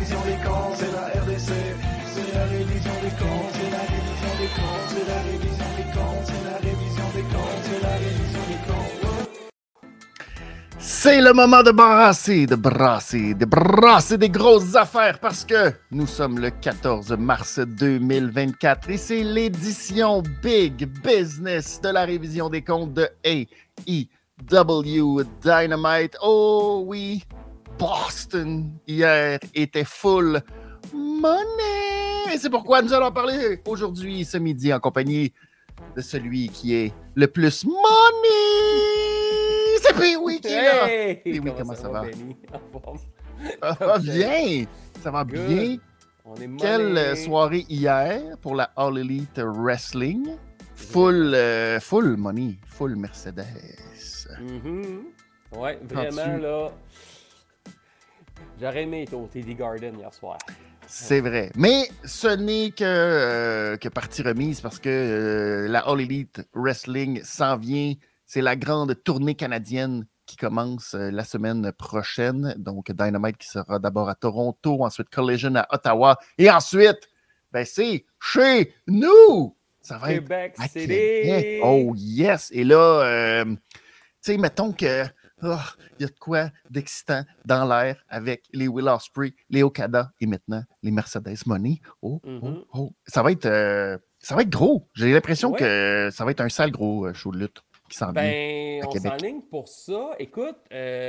révision des comptes, c'est la RDC. C'est la révision des comptes, c'est la révision des comptes, c'est la révision des comptes, c'est la révision des comptes, c'est la révision des comptes. C'est le moment de brasser des grosses affaires parce que nous sommes le 14 mars 2024 et c'est l'édition Big Business de la révision des comptes de AEW Dynamite. Oh oui, Boston hier était full money. Et c'est pourquoi nous allons parler aujourd'hui, ce midi, en compagnie de celui qui est le plus money. C'est Pee-Wee qui est là. Hey! Pee-Wee, comment ça va? Benny? En forme? Ça va bien. Ça va Good. bien. On est Quelle money. soirée hier pour la All Elite Wrestling. Full money, full Mercedes. Ouais, vraiment, là. J'aurais aimé être au TD Garden hier soir. C'est vrai. Mais ce n'est que partie remise parce que la All Elite Wrestling s'en vient. C'est la grande tournée canadienne qui commence la semaine prochaine. Donc, Dynamite qui sera d'abord à Toronto, ensuite Collision à Ottawa. Et ensuite, ben, c'est chez nous! Ça va Québec être à City! Québec. Oh yes! Et là, tu sais, mettons que il y a de quoi d'excitant dans l'air avec les Will Ospreay, les Okada et maintenant les Mercedes Money. Oh. Ça va être gros. J'ai l'impression que ça va être un sale gros show de lutte qui s'en vient à On Québec. s'enligne pour ça. Écoute,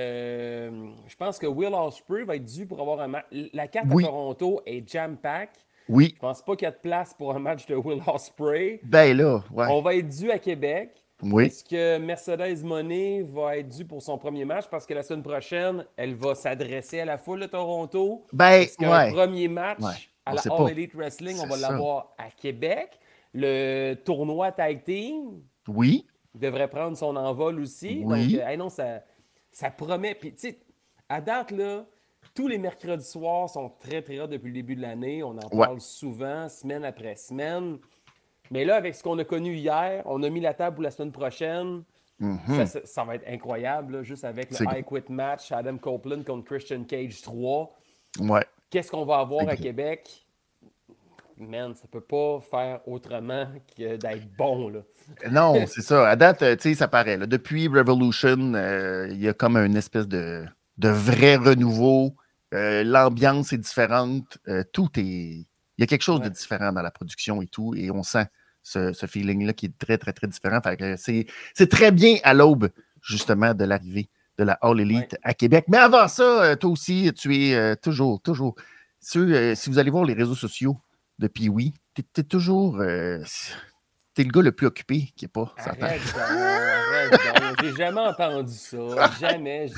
je pense que Will Ospreay va être dû pour avoir un match. La carte à Toronto est jam-pack. Oui. Je pense pas qu'il y a de place pour un match de Will Ospreay. Ben là, ouais. On va être dû à Québec. Oui. Est-ce que Mercedes Money va être due pour son premier match? Parce que la semaine prochaine, elle va s'adresser à la foule de Toronto. Ben, est-ce qu'un premier match à la All Elite Wrestling, on va l'avoir à Québec? Le tournoi Tag Team devrait prendre son envol aussi. Oui. Donc, non, ça promet. Puis, tu sais, à date, là, tous les mercredis soirs sont très, très hot depuis le début de l'année. On en parle souvent, semaine après semaine. Mais là, avec ce qu'on a connu hier, on a mis la table pour la semaine prochaine. Ça va être incroyable, là, juste avec le I Quit match, Adam Copeland contre Christian Cage 3. Ouais. Qu'est-ce qu'on va avoir à Québec? Man, ça peut pas faire autrement que d'être bon, là. Non, c'est ça. À date, tu sais, ça paraît. Là. Depuis Revolution, il y a comme une espèce de vrai renouveau. L'ambiance est différente. Tout est... Il y a quelque chose de différent dans la production et tout. Et on sent ce feeling-là qui est très, très, très différent. Fait que c'est très bien à l'aube, justement, de l'arrivée de la All Elite à Québec. Mais avant ça, toi aussi, tu es toujours... si vous allez voir les réseaux sociaux de Pee-Wee, t'es toujours... t'es le gars le plus occupé qui n'est pas. Arrête donc. J'ai jamais entendu ça. Jamais.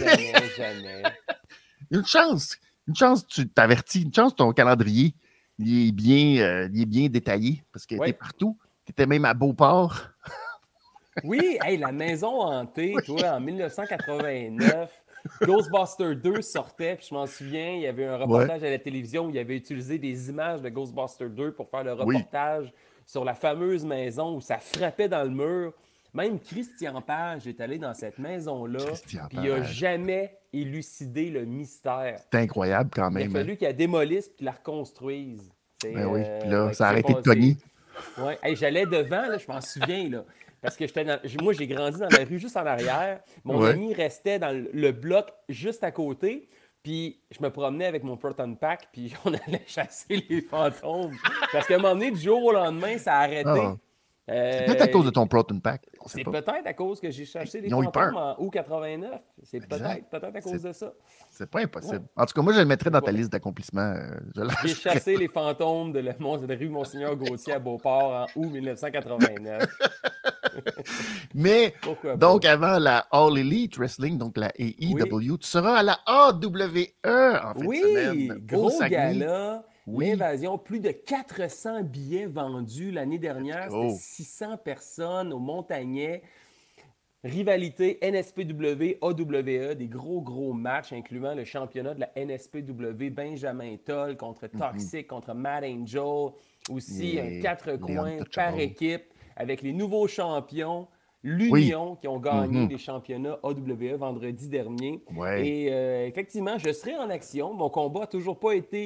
Une chance, tu t'avertis. Une chance, ton calendrier, il est bien détaillé parce que t'es partout. T'étais même à Beauport. Oui, la maison hantée, toi, en 1989. Ghostbusters 2 sortait, puis je m'en souviens, il y avait un reportage à la télévision où il avait utilisé des images de Ghostbusters 2 pour faire le reportage sur la fameuse maison où ça frappait dans le mur. Même Christian Page est allé dans cette maison-là, puis il n'a jamais élucidé le mystère. C'est incroyable quand même. Il a fallu qu'il la démolisse et qu'il la reconstruise. Puis là, ça a arrêté de cogner. Ouais. J'allais devant, là, je m'en souviens, là. Parce que moi, j'ai grandi dans la rue juste en arrière. Mon ami restait dans le bloc juste à côté. Puis je me promenais avec mon Proton Pack, puis on allait chasser les fantômes. Parce qu'à un moment donné, du jour au lendemain, ça a arrêté. C'est peut-être à cause de ton Proton Pack. C'est peut-être à cause que j'ai chassé les fantômes en août 89. C'est peut-être à cause de ça. C'est pas impossible. En tout cas, moi, je le mettrais dans ta liste d'accomplissements. J'ai chassé les fantômes de la rue Monseigneur Gauthier à Beauport en août 1989. Mais, donc, avant la All Elite Wrestling, donc la AEW, tu seras à la AWE en fin de semaine. Oui, gros gala. L'invasion, plus de 400 billets vendus l'année dernière. C'était 600 personnes au Montagnais. Rivalité NSPW, AWE, des gros matchs, incluant le championnat de la NSPW, Benjamin Toll contre Toxic, contre Matt Angel. Aussi, un 4 coins par équipe avec les nouveaux champions, l'Union, qui ont gagné les championnats AWE vendredi dernier. Et effectivement, je serai en action. Mon combat n'a toujours pas été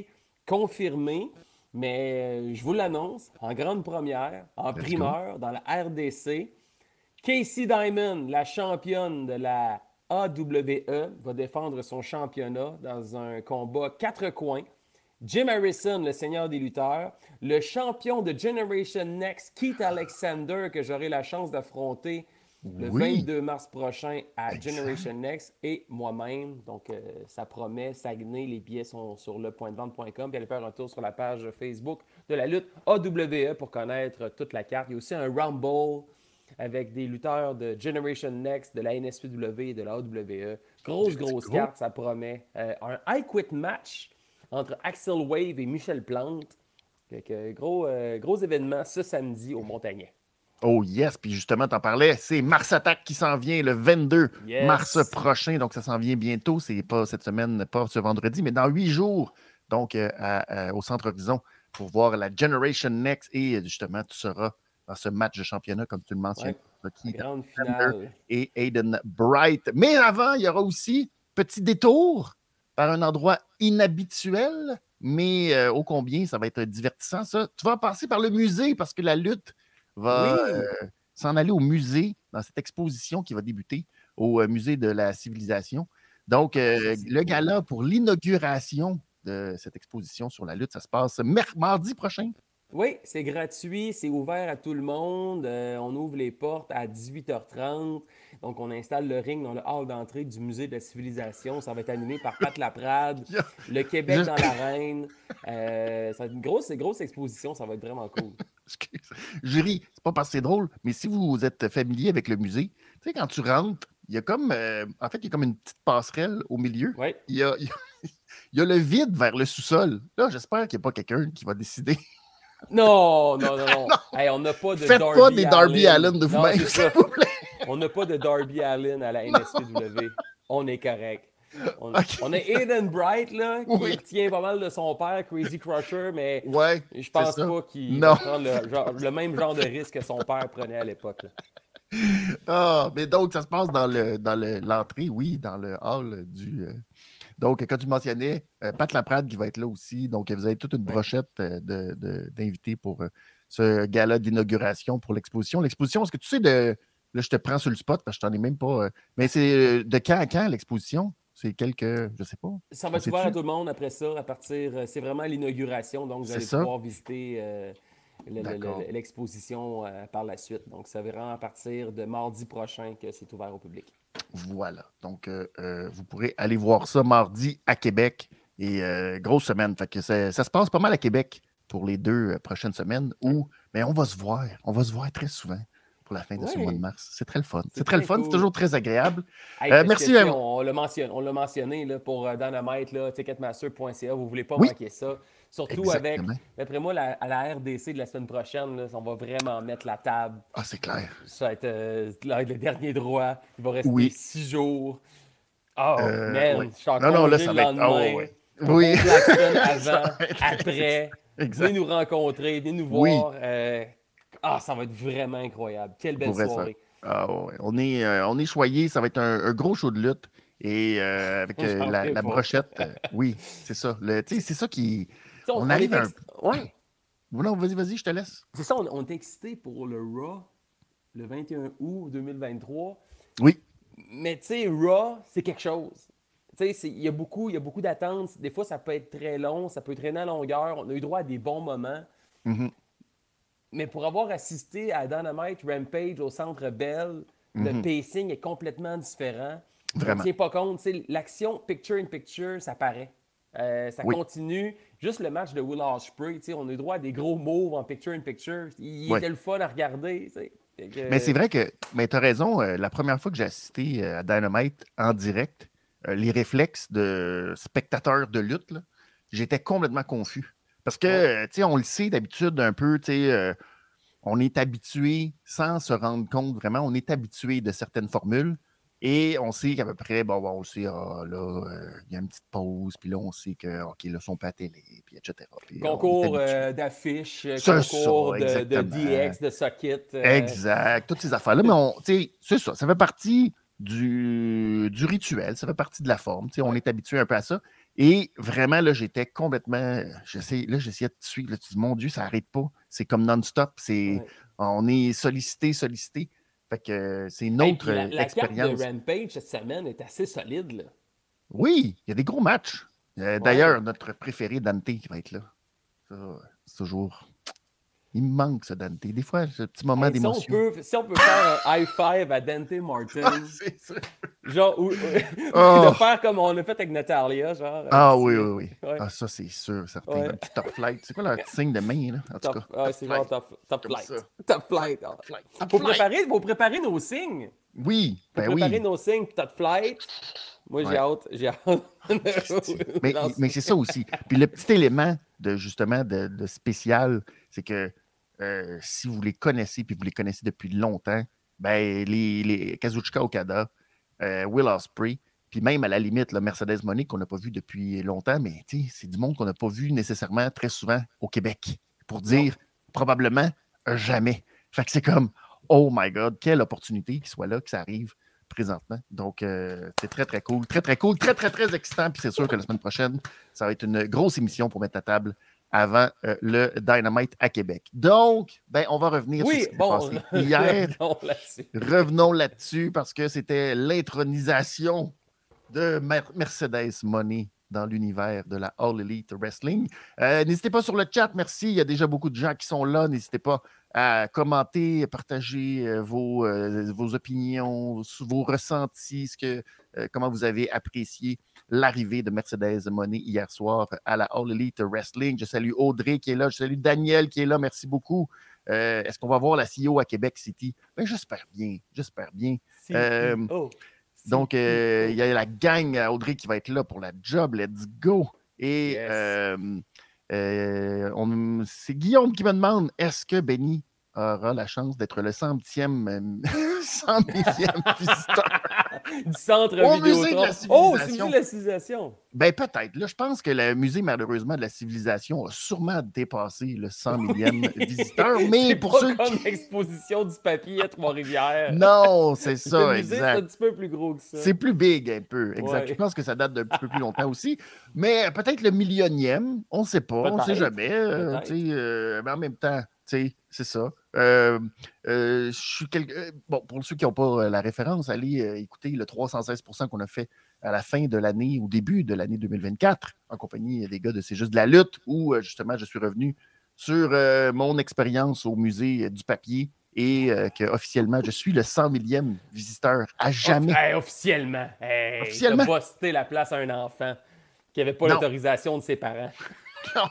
confirmé, mais je vous l'annonce, en grande première, en primeur, dans la RDC, Casey Diamond, la championne de la AWE, va défendre son championnat dans un combat 4 coins. Jim Harrison, le seigneur des lutteurs, le champion de Generation Next, Keith Alexander, que j'aurai la chance d'affronter le 22 mars prochain à Generation Next, et moi-même. Donc, ça promet, Saguenay, les billets sont sur lepointdevente.com, puis allez faire un tour sur la page Facebook de la lutte AWE pour connaître toute la carte. Il y a aussi un Rumble avec des lutteurs de Generation Next, de la NSPW et de la AWE. Grosse carte, ça promet. Un I Quit match entre Axel Wave et Michel Plante. Gros événement ce samedi au Montagnet. Oh yes, puis justement, t'en parlais, c'est Mars Attack qui s'en vient le 22 mars prochain, donc ça s'en vient bientôt, c'est pas cette semaine, pas ce vendredi, mais dans 8 jours, donc au Centre Horizon, pour voir la Generation Next, et justement, tu seras dans ce match de championnat, comme tu le mentionnes, grande finale. Et Aiden Bright. Mais avant, il y aura aussi petit détour par un endroit inhabituel, mais ô combien ça va être divertissant, ça. Tu vas passer par le musée, parce que la lutte va s'en aller au musée, dans cette exposition qui va débuter au musée de la civilisation. Donc, le gala pour l'inauguration de cette exposition sur la lutte, ça se passe mardi prochain. Oui, c'est gratuit, c'est ouvert à tout le monde. On ouvre les portes à 18h30. Donc, on installe le ring dans le hall d'entrée du musée de la civilisation. Ça va être animé par Pat Laprade, le Québec dans l'arène. Ça va être une grosse exposition, ça va être vraiment cool. Je ris, c'est pas parce que c'est drôle, mais si vous êtes familier avec le musée, tu sais, quand tu rentres, il y a comme, en fait, il y a comme une petite passerelle au milieu. Oui. Il y a le vide vers le sous-sol. Là, j'espère qu'il n'y a pas quelqu'un qui va décider. Non. Hey, on n'a pas de Faites Darby pas des Darby Allin de vous-même, s'il vous plaît. On n'a pas de Darby Allin à la NSPW. On est correct. On a Aiden Bright, là, qui tient pas mal de son père, Crazy Crusher, mais je pense pas qu'il va prendre le même genre de risque que son père prenait à l'époque. Ah, mais donc, ça se passe dans l'entrée, oui, dans le hall du... Donc, quand tu mentionnais, Pat Laprade qui va être là aussi. Donc, vous avez toute une brochette d'invités pour ce gala d'inauguration pour l'exposition. L'exposition, est-ce que tu sais de... Là, je te prends sur le spot parce que je t'en ai même pas... mais c'est de quand à quand l'exposition? C'est je sais pas. Ça va être ouvert à tout le monde après ça, à partir... c'est vraiment l'inauguration, donc vous allez pouvoir visiter l'exposition par la suite. Donc, c'est vraiment à partir de mardi prochain que c'est ouvert au public. Voilà. Donc, vous pourrez aller voir ça mardi à Québec. Et grosse semaine. Fait que ça se passe pas mal à Québec pour les 2 prochaines semaines mais on va se voir. On va se voir très souvent pour la fin de ce mois de mars. C'est très le fun. C'est très le fun. Cool. C'est toujours très agréable. Merci. On l'a mentionné là, pour Dynamite, là, ticketmaster.ca. Vous ne voulez pas manquer ça. Surtout avec, d'après moi, à la RDC de la semaine prochaine, là, on va vraiment mettre la table. Ah, c'est clair. Ça va être le dernier droit. Il va rester 6 jours. Oh, man, je suis encore là, ça le va lendemain. être... Oui. Avant, après. Venez nous rencontrer, venez nous voir. Ça va être vraiment incroyable. Quelle belle soirée. On est choyés. Ça va être un gros show de lutte. Et avec la brochette, oui, c'est ça. C'est ça qui... On arrive à un... Ouais. Non, vas-y, je te laisse. C'est ça, on est excités pour le Raw, le 21 août 2023. Oui. Mais tu sais, Raw, c'est quelque chose. Tu sais, il y a beaucoup d'attentes. Des fois, ça peut être très long, ça peut traîner à longueur. On a eu droit à des bons moments. Mm-hmm. Mais pour avoir assisté à Dynamite Rampage au Centre Bell, le pacing est complètement différent. Vraiment. On ne tient pas compte. L'action picture-in-picture, ça paraît. Ça continue. Juste le match de Will Ospreay, on a eu droit à des gros moves en picture-in-picture. Il était le fun à regarder. Mais c'est vrai que tu as raison. La première fois que j'ai assisté à Dynamite en direct, les réflexes de spectateur de lutte, là, j'étais complètement confus. Parce que, on le sait d'habitude un peu, on est habitué, sans se rendre compte vraiment, on est habitué de certaines formules. Et on sait qu'à peu près, on le sait, il y a une petite pause, puis là, on sait que, OK, là, sont pas à télé, puis etc. Puis, concours d'affiches, concours de DX, de socket. Exact, toutes ces affaires-là. Mais c'est ça fait partie du rituel, ça fait partie de la forme. On est habitué un peu à ça. Et vraiment, là, j'étais complètement. J'essayais de suivre. Là, tu dis, mon Dieu, ça n'arrête pas. C'est comme non-stop. On est sollicité. Fait que c'est une autre la carte de expérience. Rampage cette semaine est assez solide. Là. Oui, il y a des gros matchs. D'ailleurs, notre préféré, Dante, qui va être là. Ça, c'est toujours. Il me manque, ça, Dante. Des fois, ce petit moment d'émotion. Si on peut faire un high five à Dante Martin. C'est ça. Genre, ou de faire comme on a fait avec Natalia. Genre, oui. Ouais. Ah, ça, c'est sûr, certain. Un petit top flight. C'est quoi leur petit signe de main, là? En tout cas. Ah, c'est genre top flight. Ça. Top flight. Faut préparer nos signes. Oui, Faut préparer nos signes, top flight. Moi, j'ai hâte. mais c'est ça aussi. Puis le petit élément de spécial, c'est que si vous les connaissez, puis vous les connaissez depuis longtemps, ben les Kazuchika Okada, Will Ospreay, puis même à la limite, le Mercedes Moné qu'on n'a pas vu depuis longtemps, mais c'est du monde qu'on n'a pas vu nécessairement très souvent au Québec. Pour dire probablement jamais. Fait que c'est comme, oh my God, quelle opportunité qu'il soit là, que ça arrive présentement. Donc, c'est très, très cool. Très, très cool. Très, très, très excitant. Puis c'est sûr que la semaine prochaine, ça va être une grosse émission pour mettre la table avant le Dynamite à Québec. Donc, on va revenir sur ce qui s'est passé hier. Revenons là-dessus parce que c'était l'intronisation de Mercedes Moné dans l'univers de la All Elite Wrestling. N'hésitez pas sur le chat, merci. Il y a déjà beaucoup de gens qui sont là. N'hésitez pas à commenter, partager vos opinions, vos ressentis, comment vous avez apprécié l'arrivée de Mercedes Moné hier soir à la All Elite Wrestling. Je salue Audrey qui est là, je salue Daniel qui est là, merci beaucoup. Est-ce qu'on va voir la CEO à Québec City? J'espère bien. Donc, il y a la gang Audrey qui va être là pour la job. Let's go! Et c'est Guillaume qui me demande, est-ce que Benny aura la chance d'être le 100e visiteur du centre Vidéotron? C'est musée de la civilisation. Peut-être. Là, je pense que le musée, malheureusement, de la civilisation a sûrement dépassé le 100 millième visiteur. Mais c'est pour pas ceux comme l'exposition du papier à Trois-Rivières. Non, c'est ça, le musée, exact. C'est un petit peu plus gros que ça. C'est plus big un peu, exact. Ouais. Je pense que ça date d'un petit peu plus longtemps aussi. Mais peut-être le millionième, on ne sait pas, on ne sait jamais. Mais en même temps, c'est ça. Pour ceux qui n'ont pas la référence, allez écouter le 316% qu'on a fait à la fin de l'année, au début de l'année 2024, en compagnie des gars de C'est juste de la lutte, où justement je suis revenu sur mon expérience au musée du papier et qu'officiellement, je suis le 100 millième visiteur à jamais. Officiellement. Officiellement. Tu as busté la place à un enfant qui n'avait pas l'autorisation de ses parents. Non.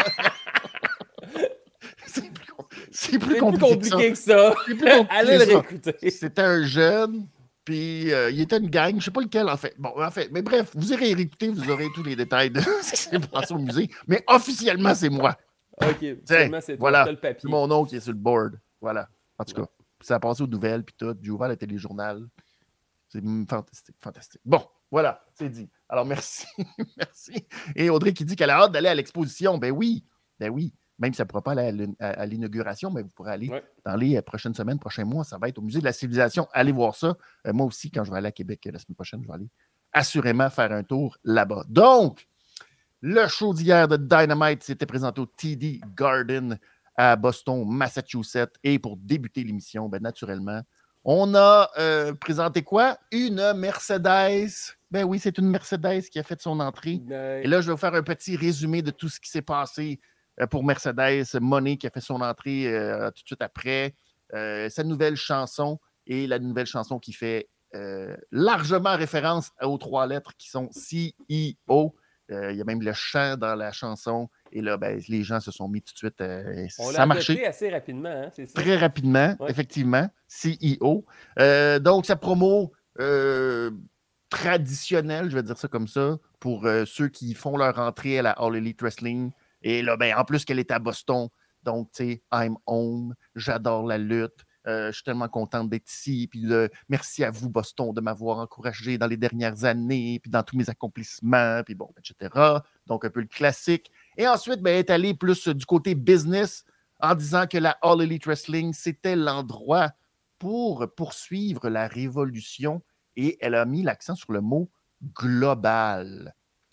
C'est plus compliqué que ça. Allez le réécouter. C'était un jeune, puis il était une gang, je ne sais pas lequel en fait. Mais bref, vous irez réécouter, vous aurez tous les détails de ce qui s'est passé au musée. Mais officiellement, c'est moi. OK, officiellement, c'est toi. Voilà, le papier. c'est mon nom qui est sur le board. Voilà, en tout cas. Ça a passé aux nouvelles, puis tout. J'ai ouvert le téléjournal. C'est fantastique. Bon, voilà, c'est dit. Alors, merci. Merci. Et Audrey qui dit qu'elle a hâte d'aller à l'exposition. Ben oui. Même si ça ne pourra pas aller à l'inauguration, mais vous pourrez aller dans les prochaines semaines, prochains mois. Ça va être au Musée de la Civilisation. Allez voir ça. Moi aussi, quand je vais aller à Québec la semaine prochaine, je vais aller assurément faire un tour là-bas. Donc, le show d'hier de Dynamite s'était présenté au TD Garden à Boston, Massachusetts. Et pour débuter l'émission, naturellement, on a présenté quoi? Une Mercedes. Ben oui, c'est une Mercedes qui a fait son entrée. Et là, je vais vous faire un petit résumé de tout ce qui s'est passé pour Mercedes Moné qui a fait son entrée tout de suite après. Sa nouvelle chanson et la nouvelle chanson qui fait largement référence aux 3 lettres qui sont CEO. Il y a même le chant dans la chanson. Et là, les gens se sont mis tout de suite. Ça a marché assez rapidement, hein, c'est ça? Très rapidement, effectivement. CEO. Donc, sa promo traditionnelle, je vais dire ça comme ça, pour ceux qui font leur entrée à la All Elite Wrestling. Et là, en plus qu'elle est à Boston, donc, tu sais, I'm home, j'adore la lutte, je suis tellement contente d'être ici, puis merci à vous, Boston, de m'avoir encouragé dans les dernières années, puis dans tous mes accomplissements, puis bon, etc. Donc, un peu le classique. Et ensuite, elle est allée plus du côté business en disant que la All Elite Wrestling, c'était l'endroit pour poursuivre la révolution, et elle a mis l'accent sur le mot global.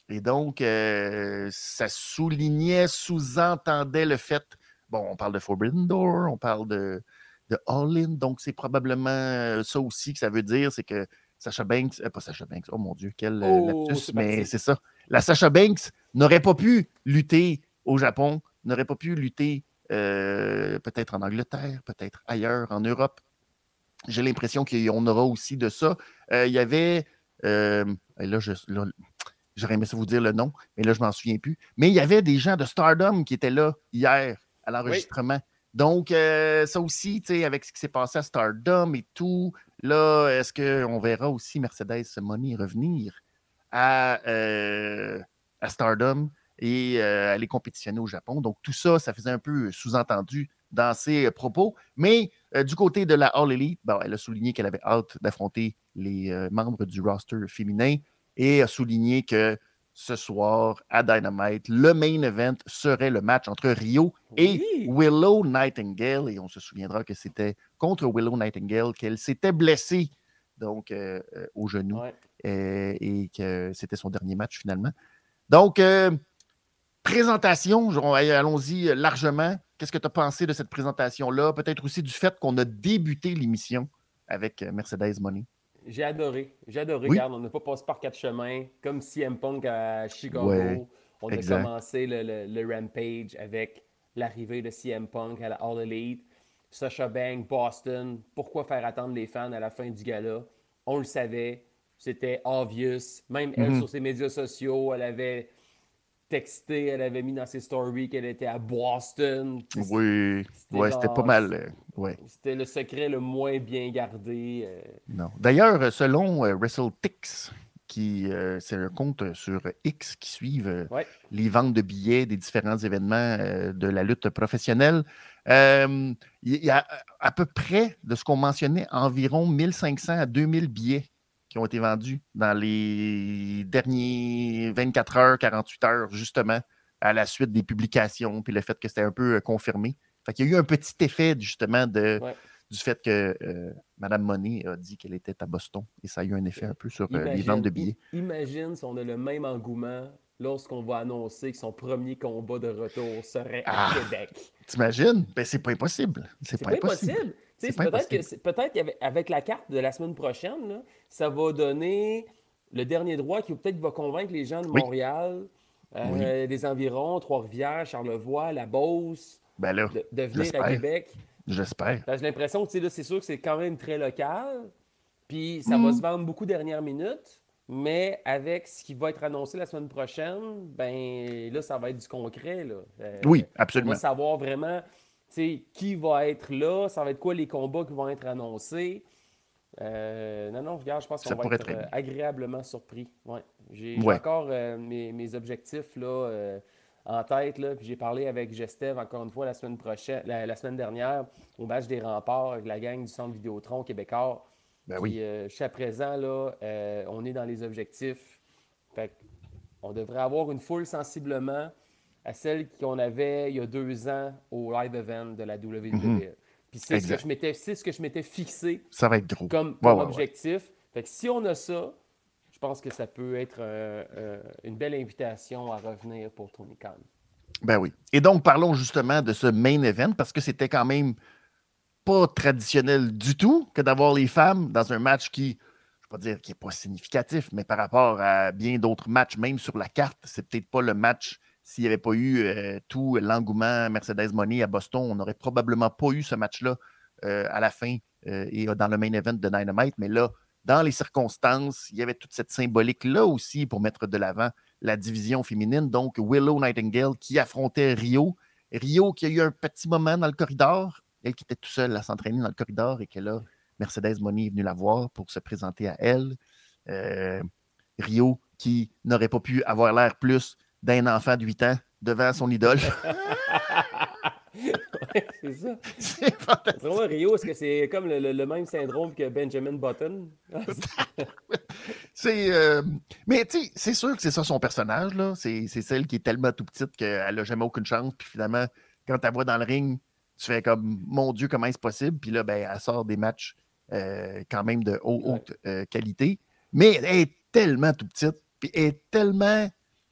Et donc, ça sous-entendait le fait, bon, on parle de Forbidden Door, on parle de All In, donc c'est probablement ça aussi que ça veut dire, c'est que Sasha Banks, pas Sasha Banks, oh mon Dieu, quel lapsus, mais c'est ça. La Sasha Banks n'aurait pas pu lutter au Japon, n'aurait pas pu lutter peut-être en Angleterre, peut-être ailleurs, en Europe. J'ai l'impression qu'on aura aussi de ça. Il y avait, là, j'aurais aimé ça vous dire le nom, mais là, je ne m'en souviens plus. Mais il y avait des gens de Stardom qui étaient là hier à l'enregistrement. Oui. Donc, ça aussi, avec ce qui s'est passé à Stardom et tout, là, est-ce qu'on verra aussi Mercedes Moné revenir à Stardom et aller compétitionner au Japon? Donc, tout ça, ça faisait un peu sous-entendu dans ses propos. Mais du côté de la All Elite, bon, elle a souligné qu'elle avait hâte d'affronter les membres du roster féminin et a souligné que ce soir, à Dynamite, le main event serait le match entre Rio et Willow Nightingale. Et on se souviendra que c'était contre Willow Nightingale qu'elle s'était blessée donc, au genou et que c'était son dernier match finalement. Donc, présentation, allons-y largement. Qu'est-ce que tu as pensé de cette présentation-là? Peut-être aussi du fait qu'on a débuté l'émission avec Mercedes Moné. J'ai adoré. Oui. Regarde, on n'a pas passé par 4 chemins. Comme CM Punk à Chicago. Ouais, on a commencé le Rampage avec l'arrivée de CM Punk à la All Elite. Sasha Banks, Boston. Pourquoi faire attendre les fans à la fin du gala? On le savait. C'était obvious. Même elle, sur ses médias sociaux, elle avait texté, elle avait mis dans ses stories qu'elle était à Boston. Oui, c'était pas mal. C'était le secret le moins bien gardé. Non. D'ailleurs, selon WrestleTix, c'est un compte sur X qui suit les ventes de billets des différents événements de la lutte professionnelle, il y a à peu près, de ce qu'on mentionnait, environ 1500 à 2000 billets qui ont été vendus dans les derniers 24 heures, 48 heures, justement, à la suite des publications, puis le fait que c'était un peu confirmé. Fait qu'il y a eu un petit effet, justement, du fait que Mme Moné a dit qu'elle était à Boston, et ça a eu un effet un peu sur les ventes de billets. Imagine si on a le même engouement lorsqu'on va annoncer que son premier combat de retour serait à Québec. T'imagines? Ben, c'est pas impossible. C'est pas impossible. Peut-être qu'avec la carte de la semaine prochaine, là, ça va donner le dernier droit qui peut-être va convaincre les gens de Montréal, des environs, Trois-Rivières, Charlevoix, la Beauce, de venir à Québec. J'espère. J'ai l'impression que là, c'est sûr que c'est quand même très local, puis ça va se vendre beaucoup dernière minute, mais avec ce qui va être annoncé la semaine prochaine, ben là, ça va être du concret. Là. Oui, absolument. On va savoir vraiment qui va être là, ça va être quoi les combats qui vont être annoncés. Regarde, je pense qu'on va être agréablement surpris. Ouais. J'ai encore mes objectifs là, en tête, là, puis j'ai parlé avec Gestev encore une fois la semaine dernière au match des Remparts avec la gang du Centre Vidéotron québécois. Jusqu'à présent, là, on est dans les objectifs. Fait on devrait avoir une foule sensiblement à celle qu'on avait il y a 2 ans au live event de la WWE. Puis c'est ce que je m'étais fixé ça va être gros. comme objectif. Fait que si on a ça, je pense que ça peut être une belle invitation à revenir pour Tony Khan. Ben oui. Et donc, parlons justement de ce main event parce que c'était quand même pas traditionnel du tout que d'avoir les femmes dans un match qui, je ne vais pas dire qui n'est pas significatif, mais par rapport à bien d'autres matchs, même sur la carte, c'est peut-être pas le match. S'il n'y avait pas eu tout l'engouement Mercedes Moné à Boston, on n'aurait probablement pas eu ce match-là à la fin et dans le main event de Dynamite. Mais là, dans les circonstances, il y avait toute cette symbolique-là aussi pour mettre de l'avant la division féminine. Donc, Willow Nightingale qui affrontait Rio. Rio qui a eu un petit moment dans le corridor. Elle qui était tout seule à s'entraîner dans le corridor et que là, Mercedes Moné est venue la voir pour se présenter à elle. Rio qui n'aurait pas pu avoir l'air plus d'un enfant de 8 ans devant son idole. C'est ça. C'est fantastique. Vraiment, Rio, est-ce que c'est comme le même syndrome que Benjamin Button? Mais tu sais, c'est sûr que c'est ça son personnage. Là. C'est celle qui est tellement tout petite qu'elle n'a jamais aucune chance. Puis finalement, quand tu la vois dans le ring, tu fais comme, mon Dieu, comment est-ce possible? Puis là, ben, elle sort des matchs quand même de haute qualité. Mais elle est tellement tout petite. Puis elle est tellement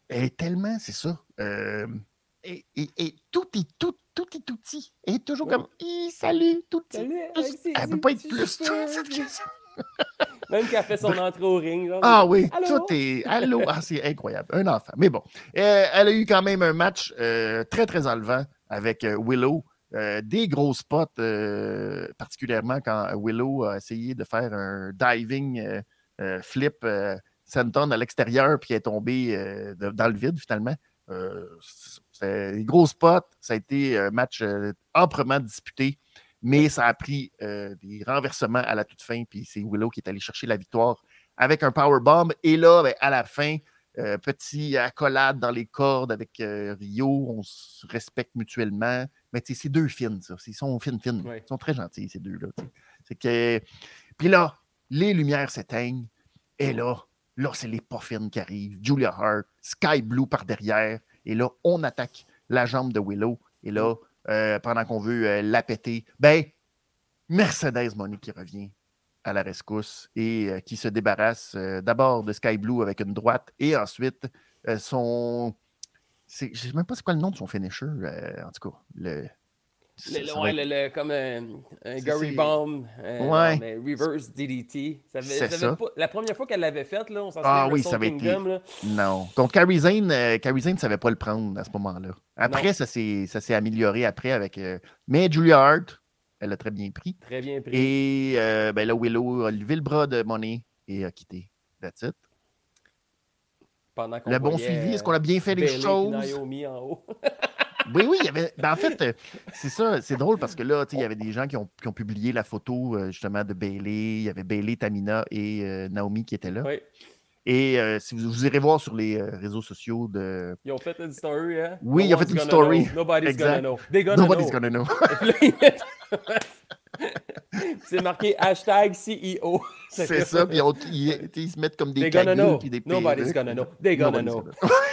Elle est tellement, c'est ça. Et tout est tout petit. Elle est toujours comme salut, tout petit. Salut, Elle peut pas être plus toute que ça. Même quand elle fait son entrée au ring. Genre, Ah oui, allô? tout est. Allô, c'est incroyable. Un enfant. Mais bon, elle a eu quand même un match très, très enlevant avec Willow. Des gros spots, particulièrement quand Willow a essayé de faire un diving flip senton à l'extérieur, puis elle est tombée dans le vide finalement. C'est des gros spots. Ça a été un match amplement disputé, mais ça a pris des renversements à la toute fin, puis c'est Willow qui est allé chercher la victoire avec un powerbomb. Et là, ben, à la fin, petit accolade dans les cordes avec Rio, on se respecte mutuellement. Mais c'est deux fines, ça. Ils sont fines. Ouais. Ils sont très gentils, ces deux-là. C'est que... Puis là, les lumières s'éteignent. Et là, c'est les pas fines qui arrivent. Julia Hart, Sky Blue par derrière. Et là, on attaque la jambe de Willow. Et là, pendant qu'on veut la péter, ben, Mercedes Moné qui revient à la rescousse et qui se débarrasse d'abord de Sky Blue avec une droite et ensuite son... Je ne sais même pas c'est quoi le nom de son finisher, en tout cas. Comme un Gary Bomb, mais reverse DDT. La première fois qu'elle l'avait faite, on s'en souvient oui, ça avait Kingdom, été... Non. Contre Kairi Sane ne savait pas le prendre à ce moment-là. Après, ça s'est amélioré après avec... Mais Julia Hart, elle a très bien pris. Très bien pris. Et ben là, Willow a levé le bras de Moné et a quitté. That's it. Pendant qu'on le bon suivi, est-ce qu'on a bien fait les choses? Naomi en haut. Oui, il y avait. Ben, en fait, c'est ça, c'est drôle parce que là, il y avait des gens qui ont publié la photo justement de Bayley. Il y avait Bayley, Tamina et Naomi qui étaient là. Oui. Et si vous irez voir sur les réseaux sociaux de. Ils ont fait une story, hein? Oui, ils ont fait une story. Nobody's gonna know. Nobody's gonna know. C'est marqué hashtag CEO. C'est ça, puis ils se mettent comme des cagoule puis des Nobody's gonna know. They gonna know.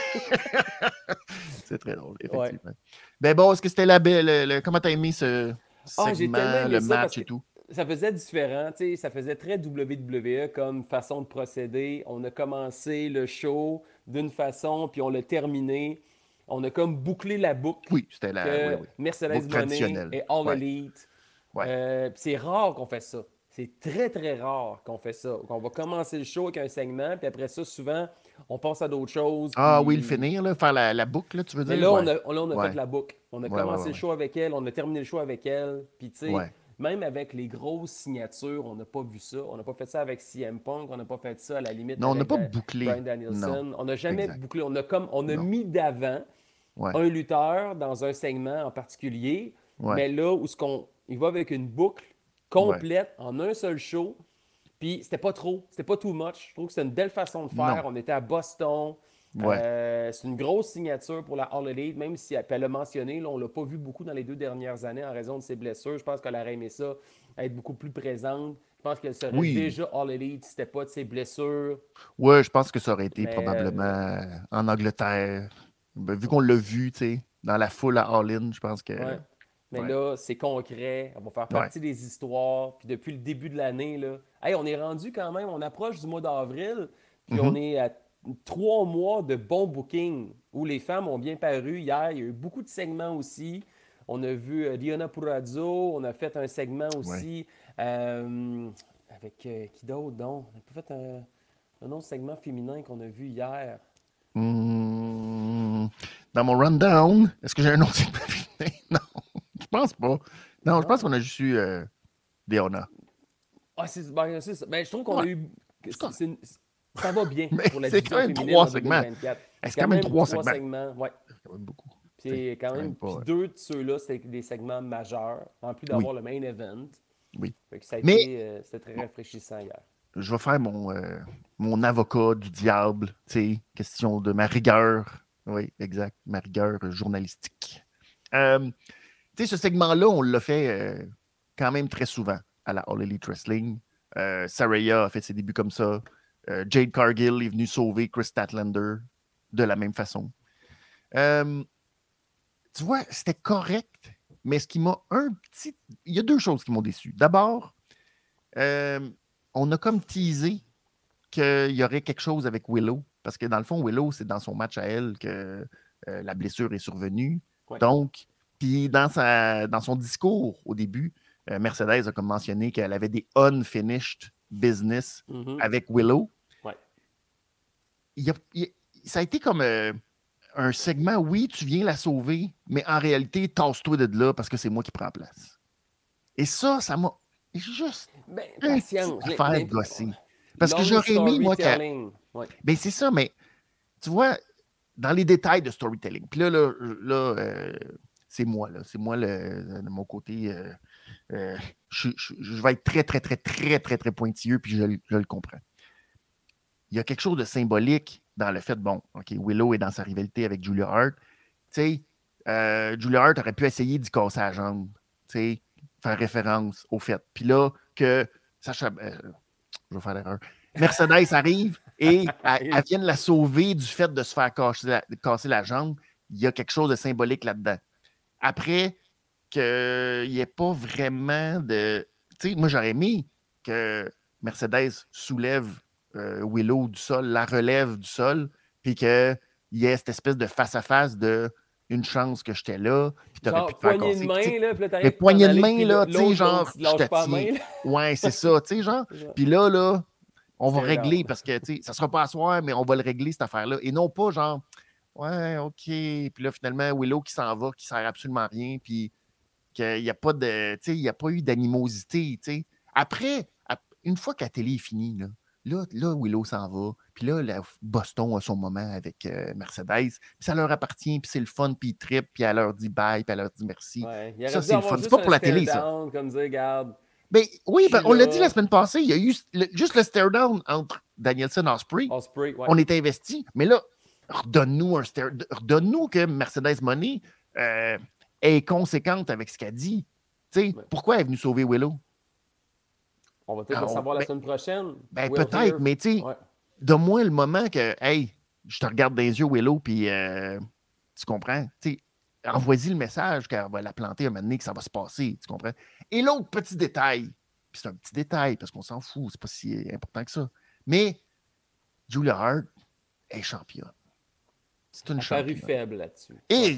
C'est très drôle, effectivement. Ouais. Ben bon, est-ce que c'était comment t'as aimé ce segment, le match et tout? Ça faisait différent, tu sais, ça faisait très WWE comme façon de procéder. On a commencé le show d'une façon, puis on l'a terminé. On a comme bouclé la boucle. Oui, c'était Mercedes Moné et All Elite. Ouais. C'est rare qu'on fait ça. C'est très, très rare qu'on fait ça. On va commencer le show avec un segment, puis après ça, souvent, on passe à d'autres choses. Ah oui, le finir, là, faire la boucle, là, tu veux dire? Mais là, on a fait la boucle. On a commencé le show avec elle, on a terminé le show avec elle. Puis, tu sais, même avec les grosses signatures, on n'a pas vu ça. On n'a pas fait ça avec CM Punk, on n'a pas fait ça à la limite non, avec on n'a pas bouclé. Bryan Danielson. On n'a jamais bouclé. On a mis d'avant un lutteur dans un segment en particulier, mais là où il va avec une boucle complète en un seul show. Puis c'était pas trop, c'était pas too much. Je trouve que c'est une belle façon de faire. On était à Boston. C'est une grosse signature pour la All Elite, même si elle l'a mentionné, là, on ne l'a pas vu beaucoup dans les 2 dernières années en raison de ses blessures. Je pense qu'elle aurait aimé ça, être beaucoup plus présente. Je pense qu'elle serait déjà All Elite si ce n'était pas de ses blessures. Oui, je pense que ça aurait été probablement en Angleterre. Vu qu'on l'a vu, tu sais, dans la foule à All In, je pense que... Mais là, c'est concret. On va faire partie des histoires. Puis depuis le début de l'année, là, on est rendu quand même, on approche du mois d'avril, puis on est à 3 mois de bon booking où les femmes ont bien paru hier. Il y a eu beaucoup de segments aussi. On a vu Diana Purrazzo. On a fait un segment aussi avec qui d'autre, donc? On a fait un autre segment féminin qu'on a vu hier. Dans mon rundown, est-ce que j'ai un autre segment féminin? Non, je pense pas. Non, je pense qu'on a juste eu Diana. Ah, c'est ça. Ben, je trouve qu'on a eu... Ça va bien pour la division féminine. C'est quand même 3 segments. C'est quand même 3 segments. Ouais. C'est quand même beaucoup. C'est quand même. Puis 2 de ceux-là, c'était des segments majeurs, en plus d'avoir le main event. Oui. C'était très rafraîchissant hier. Je vais faire mon avocat du diable, question de ma rigueur. Oui, exact, ma rigueur journalistique. Ce segment-là, on l'a fait quand même très souvent à la All Elite Wrestling. Saraya a fait ses débuts comme ça. Jade Cargill est venue sauver Chris Statlander de la même façon. Tu vois, c'était correct, mais ce qui m'a il y a 2 choses qui m'ont déçu. D'abord, on a comme teasé qu'il y aurait quelque chose avec Willow, parce que dans le fond, Willow, c'est dans son match à elle que la blessure est survenue. Ouais. Donc, puis dans son discours au début, Mercedes a comme mentionné qu'elle avait des unfinished business avec Willow. Ouais. Ça a été comme un segment, oui, tu viens la sauver, mais en réalité, tasse-toi de là parce que c'est moi qui prends la place. Et ça m'a juste patience. Faire gosser. Parce que j'aurais aimé, moi, Ben, c'est ça, mais tu vois, dans les détails de storytelling, puis là c'est moi, là. C'est moi, de mon côté. Je vais être très, très, très, très, très, très pointilleux, puis je le comprends. Il y a quelque chose de symbolique dans le fait, bon, OK, Willow est dans sa rivalité avec Julia Hart. Tu sais, Julia Hart aurait pu essayer d'y casser la jambe, tu sais, faire référence au fait. Puis là, que Sacha, je vais faire l'erreur. Mercedes arrive et elle vient de la sauver du fait de se faire casser la jambe. Il y a quelque chose de symbolique là-dedans. Après, qu'il n'y ait pas vraiment de... Tu sais, moi, j'aurais aimé que Mercedes soulève Willow du sol, la relève du sol, puis qu'il y ait cette espèce de face-à-face de une chance que j'étais là, puis t'aurais pu te faire casser. Poignée de main, là, puis là, mais poignée de main, là, tu sais, genre, je te tiens. Ouais, c'est ça, tu sais, genre. Puis là, on va régler parce que, tu sais, ça sera pas à soir, mais on va le régler, cette affaire-là. Et non pas, genre, ouais, OK. Puis là, finalement, Willow qui s'en va, qui sert absolument à rien, puis qu'il n'y a pas de, tu sais, il n'y a pas eu d'animosité, tu sais. Après, une fois que la télé est finie, là, Willow s'en va. Puis là, Boston a son moment avec Mercedes. Puis ça leur appartient, puis c'est le fun, puis ils trippent, puis elle leur dit bye, puis elle leur dit merci. Ouais, ça, c'est le fun. C'est pas pour la télé, ça. Comme dire, regarde. Ben, oui, on l'a dit la semaine passée. Il y a eu juste le stare-down entre Danielson et Ospreay. Ouais. On est investi. Mais là, redonne-nous que Mercedes Moné est conséquente avec ce qu'elle dit. Tu sais, pourquoi elle est venue sauver Willow? On va peut-être le savoir la semaine prochaine. Ben, peut-être, mais tu sais, donne-moi le moment que, hey, je te regarde dans les yeux, Willow, puis tu comprends? Tu sais, envoie-y le message qu'elle va la planter un moment donné, que ça va se passer, tu comprends? Et l'autre petit détail, puis c'est un petit détail, parce qu'on s'en fout, c'est pas si important que ça, mais Julia Hart est championne. C'est une championne. Elle paru faible là-dessus. Et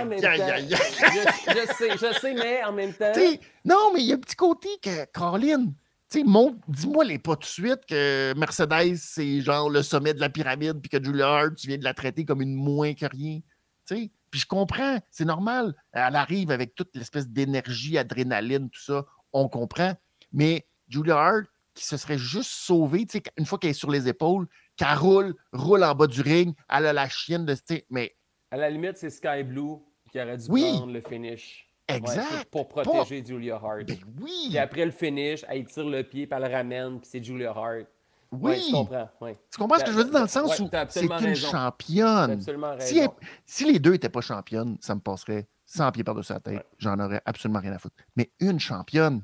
je sais, mais en même temps... non, mais il y a un petit côté que, Caroline, dis-moi les pas tout de suite que Mercedes, c'est genre le sommet de la pyramide, puis que Julia Hart, tu viens de la traiter comme une moins que rien. T'sais? Puis je comprends, c'est normal. Elle arrive avec toute l'espèce d'énergie, adrénaline, tout ça. On comprend. Mais Julia Hart, qui se serait juste sauvée, une fois qu'elle est sur les épaules, qu'elle roule en bas du ring, elle a la chienne de... Mais... À la limite, c'est Sky Blue qui aurait dû prendre le finish. Exact. Ouais, pour protéger Julia Hart. Ben oui. Puis après le finish, elle tire le pied, puis elle le ramène, puis c'est Julia Hart. Oui. Ouais, je comprends. Ouais. Tu comprends ce que je veux dire dans le sens où c'est une championne. Absolument raison. Si les deux n'étaient pas championnes, ça me passerait 100 pieds par-dessus la tête. Ouais. J'en aurais absolument rien à foutre. Mais une championne...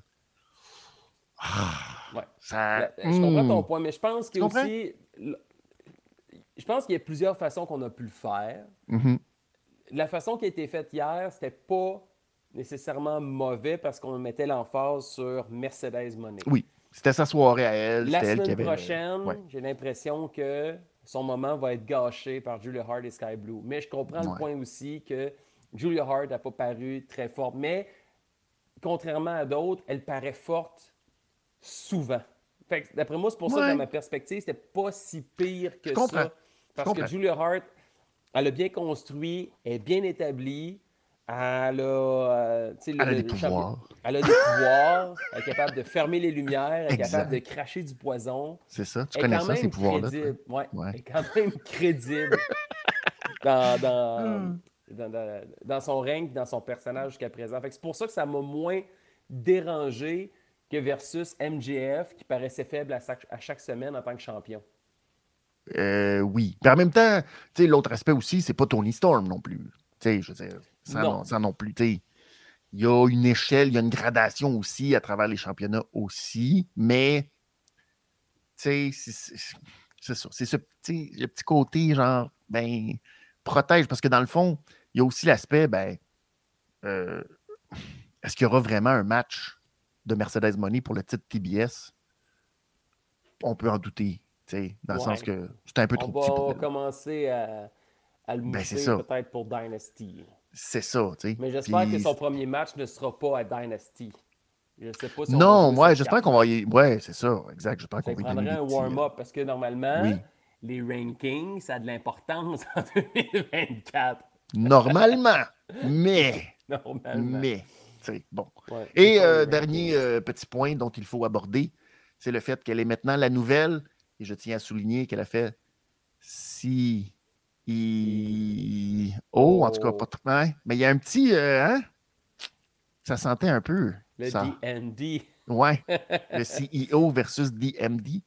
Je comprends ton point, mais je pense qu'il y a aussi... Je pense qu'il y a plusieurs façons qu'on a pu le faire. Mm-hmm. La façon qui a été faite hier, c'était pas nécessairement mauvais parce qu'on mettait l'emphase sur Mercedes Moné. Oui, c'était sa soirée à elle. La semaine prochaine, j'ai l'impression que son moment va être gâché par Julia Hart et Sky Blue. Mais je comprends le point aussi que Julia Hart n'a pas paru très forte. Mais contrairement à d'autres, elle paraît forte souvent. Fait que, d'après moi, c'est pour ça que dans ma perspective, c'était pas si pire que ça. Parce que Julia Hart, elle a bien construit, elle est bien établie, elle a, des pouvoirs. Elle a des pouvoirs, elle est capable de fermer les lumières, elle est capable de cracher du poison. C'est ça, tu connais ça, ces pouvoirs-là. Elle est quand même crédible dans son règne, dans son personnage jusqu'à présent. Fait que c'est pour ça que ça m'a moins dérangé que versus MJF, qui paraissait faible à chaque semaine en tant que champion. Oui. Puis en même temps, l'autre aspect aussi, c'est pas Tony Storm non plus. Je veux dire, sans non plus. Il y a une échelle, il y a une gradation aussi à travers les championnats aussi, mais c'est ça. C'est le petit côté, genre, protège. Parce que dans le fond, il y a aussi l'aspect, est-ce qu'il y aura vraiment un match de Mercedes Moné pour le titre TBS? On peut en douter. Dans le sens que c'est un peu trop petit pour On va elle. commencer à le C'est mousser ça. peut-être pour Dynasty. C'est ça, tu sais. Mais j'espère que Puis son premier match ne sera pas à Dynasty. Je sais pas si on va non, jouer moi, cette j'espère qu'on va carte-là. y... Ouais, c'est ça, exact. J'espère Ça qu'on va y donner prendrait des un petits... warm-up parce que normalement, Oui, les rankings, ça a de l'importance en 2024. normalement, mais, Normalement. tu sais, bon. Ouais, Et ils font les dernier rankings. petit point dont il faut aborder, c'est le fait qu'elle est maintenant la nouvelle, et je tiens à souligner qu'elle a fait si... Oh, en tout cas, pas Oh, trop. Hein? Mais il y a un petit... hein? Ça sentait un peu, le ça. DND. Ouais, le CEO versus DMD.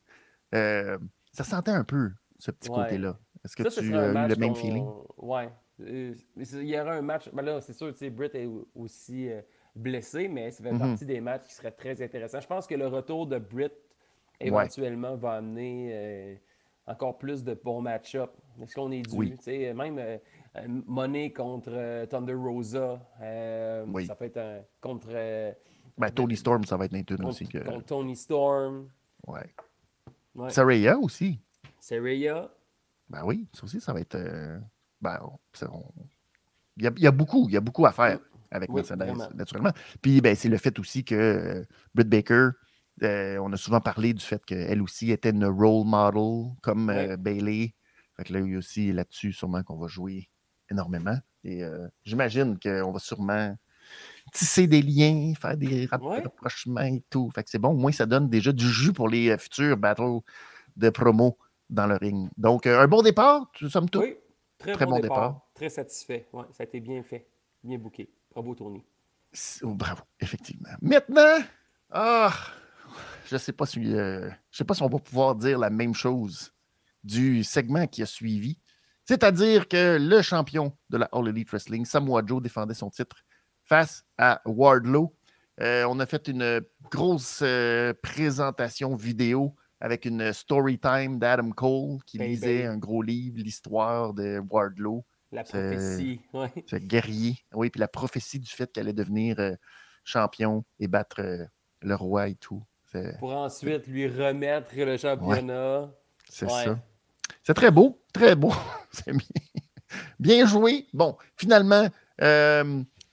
Ça sentait un peu ce petit Ouais. côté-là. Est-ce que Ça, ce tu serait un as eu le match même feeling? qu'on. Ouais. Il y aura un match. Ben là, c'est sûr, tu sais, Britt est aussi blessé, mais ça fait Mhm. partie des matchs qui seraient très intéressants. Je pense que le retour de Britt, Ouais, éventuellement, va amener encore plus de bons match-up. Est-ce qu'on est dû? oui, Tu sais, même Money contre Thunder Rosa, oui. ça peut être un. Contre, Ben, Tony Storm, ça va être Nathan aussi. contre Tony Storm. Ouais. Ouais. Saraya aussi. Saraya. Ben oui, ça aussi, ça va être. Ben, il y a beaucoup à faire avec Oui, Mercedes, vraiment. naturellement. Puis, ben, c'est le fait aussi que Britt Baker, on a souvent parlé du fait qu'elle aussi était une role model comme Ouais. Bailey. Fait que là, il y a aussi là-dessus, sûrement qu'on va jouer énormément. Et j'imagine qu'on va sûrement tisser des liens, faire des Ouais. rapprochements et tout. Fait que c'est bon, au moins, ça donne déjà du jus pour les futurs battles de promo dans le ring. Donc, un bon départ, somme toute. Oui, très Très bon bon départ. départ. Très satisfait. Ouais, ça a été bien fait. Bien booké. Bravo, Tony. Oh, bravo, effectivement. Maintenant, ah, je ne sais pas si, je sais pas si on va pouvoir dire la même chose du segment qui a suivi. C'est-à-dire que le champion de la All Elite Wrestling, Samoa Joe, défendait son titre face à Wardlow. On a fait une grosse présentation vidéo avec une story time d'Adam Cole qui lisait un gros livre, l'histoire de Wardlow. La Ce, prophétie. Ouais. ce guerrier. Oui, puis la prophétie du fait qu'elle allait devenir champion et battre le roi et tout. Pour ensuite lui remettre le Ouais, championnat. c'est Ouais. ça. C'est très beau, très beau. C'est bien joué. Bon, finalement, ça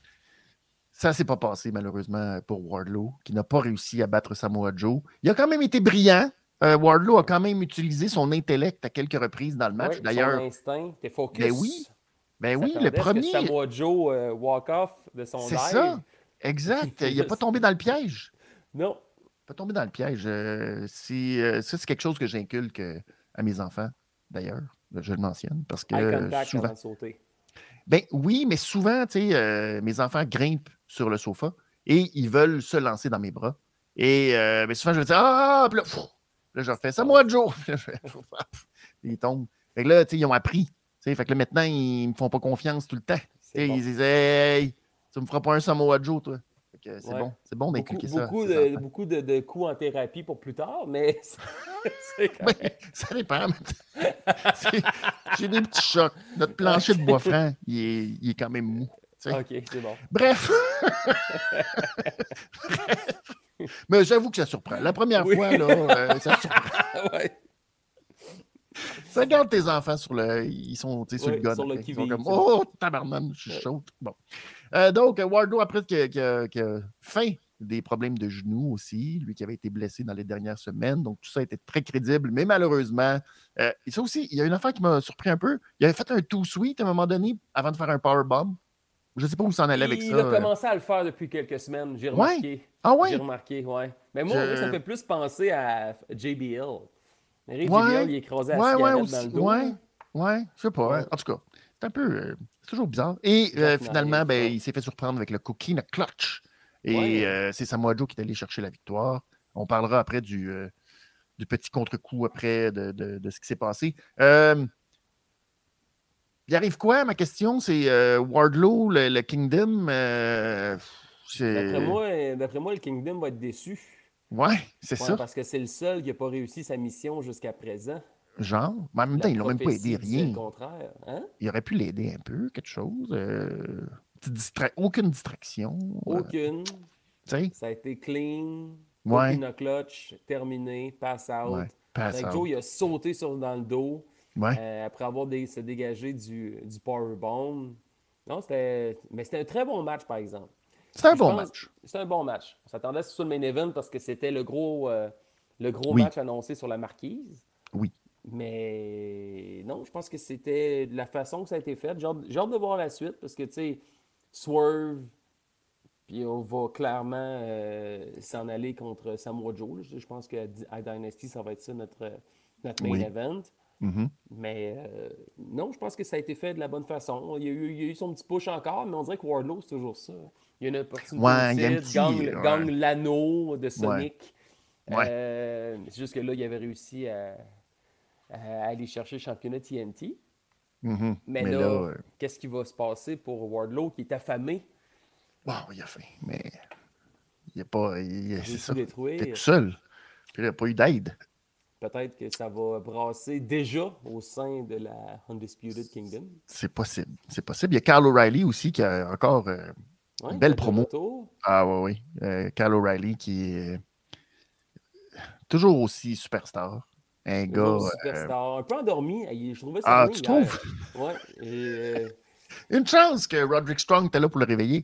ne s'est pas passé, malheureusement, pour Wardlow, qui n'a pas réussi à battre Samoa Joe. Il a quand même été brillant. Wardlow a quand même utilisé son intellect à quelques reprises dans le match. Oui, D'ailleurs, son instinct, t'es focus. ben oui, Il le s'attendait à ce que premier, Samoa Joe walk-off de son c'est live. ça. Exact. Il n'a pas tombé dans le piège. Non. Pas tomber dans le piège. Ça, c'est quelque chose que j'inculque à mes enfants, d'ailleurs. Je le mentionne parce Eye que contact souvent. avant de sauter. Ben oui, mais souvent, tu sais, mes enfants grimpent sur le sofa et ils veulent se lancer dans mes bras. Et ben souvent, je vais dire ah, puis là, je refais ça, moi, Joe. Ils tombent. Fait que là, tu sais, ils ont appris. Tu sais, fait que là, maintenant, ils me font pas confiance tout le temps. Tu sais, Bon. ils disent hey, tu me feras pas un Samoa Joe, toi. C'est Ouais. bon d'inculquer ça. Beaucoup de coups en thérapie pour plus tard, mais c'est quand Ben, même. ça dépend. J'ai des petits chocs. Notre plancher de bois franc, il est quand même mou. Tu sais. OK, c'est bon. Bref. Mais j'avoue que ça surprend. La première fois, là, ça surprend. Ouais. Ça garde tes enfants sur le. Ils sont sur le gun. sur le Ils sont qui-vive, comme c'est oh, tabarnane, je suis chaude. Bon. Donc, Wardlow, après qu'il a faim des problèmes de genoux aussi, lui qui avait été blessé dans les dernières semaines. Donc, tout ça a été très crédible, mais malheureusement, et ça aussi, il y a une affaire qui m'a surpris un peu. Il avait fait un too sweet à un moment donné avant de faire un powerbomb. Je ne sais pas où s'en allait avec ça. Il a commencé à le faire depuis quelques semaines, j'ai remarqué. Ouais. Ah ouais? J'ai remarqué, ouais. Mais moi, ça me fait plus penser à JBL. JBL, Ouais. il écrasait la cigarette dans le dos. Ouais, je sais pas. Ouais. Hein. En tout cas, c'est un peu. C'est toujours bizarre. Et finalement, ben, il s'est fait surprendre avec le Coquina Clutch. Et c'est Samoa Joe qui est allé chercher la victoire. On parlera après du petit contre-coup après de ce qui s'est passé. Il arrive quoi, ma question? C'est Wardlow, le Kingdom. D'après moi, le Kingdom va être déçu. Ouais, c'est ça. Parce que c'est le seul qui n'a pas réussi sa mission jusqu'à présent. Genre, mais en même temps, ils l'ont même pas aidé, rien. Le contraire. Hein? Il aurait pu l'aider un peu, quelque chose. Aucune distraction. Aucune. Ça a été clean. Ouais. Coquina Clutch, terminé, pass out. Ouais. Joe, il a sauté dans le dos après avoir se dégagé du powerbomb. Non, c'était un très bon match, par exemple. C'était un bon match. C'était un bon match. On s'attendait sur le main event parce que c'était le gros match annoncé sur la marquise. Oui. Mais non, je pense que c'était de la façon que ça a été fait. J'ai hâte de voir la suite parce que, tu sais, Swerve, puis on va clairement s'en aller contre Samoa Joe. Je pense qu'à Dynasty, ça va être ça notre main event. Mm-hmm. Mais non, je pense que ça a été fait de la bonne façon. Il y a eu son petit push encore, mais on dirait que Wardlow, c'est toujours ça. Il y a une opportunité gagne l'anneau de Sonic. C'est juste que là, il avait réussi à aller chercher le championnat TNT. Mm-hmm. Mais là, qu'est-ce qui va se passer pour Wardlow qui est affamé? Wow, il a faim, mais il n'y a pas. C'est ça. Il était tout seul. Puis il n'a pas eu d'aide. Peut-être que ça va brasser déjà au sein de la Undisputed Kingdom. C'est possible. C'est possible. Il y a Kyle O'Reilly aussi qui a encore une belle promo. Ah oui. Kyle O'Reilly qui est toujours aussi superstar. Un gars. Superstar. Un peu endormi. Je trouvais ça. Ah, tu trouves? Ouais. Une chance que Roderick Strong était là pour le réveiller.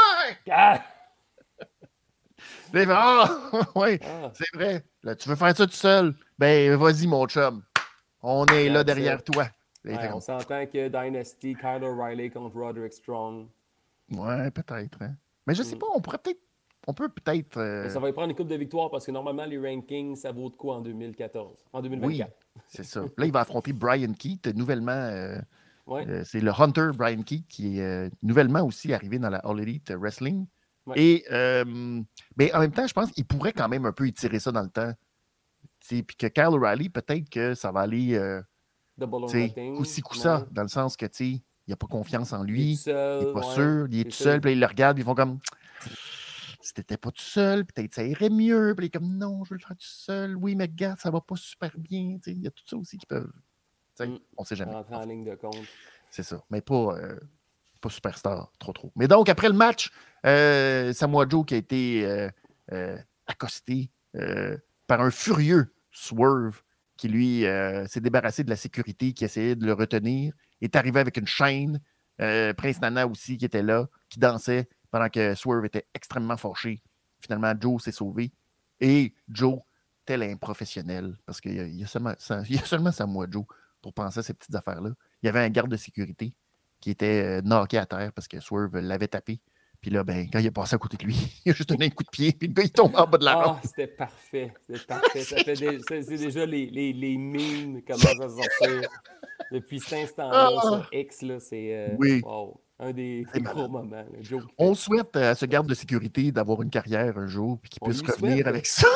C'est vrai. Là, tu veux faire ça tout seul? Ben, vas-y, mon chum. On est là derrière toi. On s'entend que Dynasty, Kyle O'Reilly contre Roderick Strong. Ouais, peut-être. Hein? Mais je sais pas, on peut peut-être. Mais ça va y prendre une coupe de victoire parce que normalement, les rankings, ça vaut de quoi en 2024? Oui, c'est ça. Là, il va affronter Brian Keith, nouvellement. C'est le Hunter Brian Keith qui est nouvellement aussi arrivé dans la All Elite Wrestling. Ouais. Et mais en même temps, je pense qu'il pourrait quand même un peu étirer ça dans le temps. Puis que Kyle O'Reilly, peut-être que ça va aller coup-ci, coup-ça, dans le sens que il n'a pas confiance en lui, il n'est pas sûr, il est tout seul, puis ils le regardent, ils font comme si t'étais pas tout seul, peut-être ça irait mieux, puis il est comme non, je veux le faire tout seul, oui, mais regarde, ça va pas super bien. Il y a tout ça aussi qui peuvent. On sait jamais. Rentrer en ligne de compte. C'est ça, mais pas superstar, trop. Mais donc, après le match, Samoa Joe qui a été accosté par un furieux Swerve qui, lui, s'est débarrassé de la sécurité, qui essayait de le retenir, est arrivé avec une chaîne. Prince Nana aussi qui était là, qui dansait pendant que Swerve était extrêmement fâché. Finalement, Joe s'est sauvé. Et Joe, tel un professionnel, parce qu'il y a seulement Samoa Joe pour penser à ces petites affaires-là. Il y avait un garde de sécurité qui était knocké à terre parce que Swerve l'avait tapé. Puis là, quand il est passé à côté de lui, il a juste donné un coup de pied, puis le gars, il tombe en bas de la rampe. C'était parfait. C'est déjà les memes commencent à sortir. Depuis cet instant-là, sur X, là, c'est un des gros moments. Là. On souhaite à ce garde de sécurité d'avoir une carrière un jour, puis qu'il puisse revenir avec ça.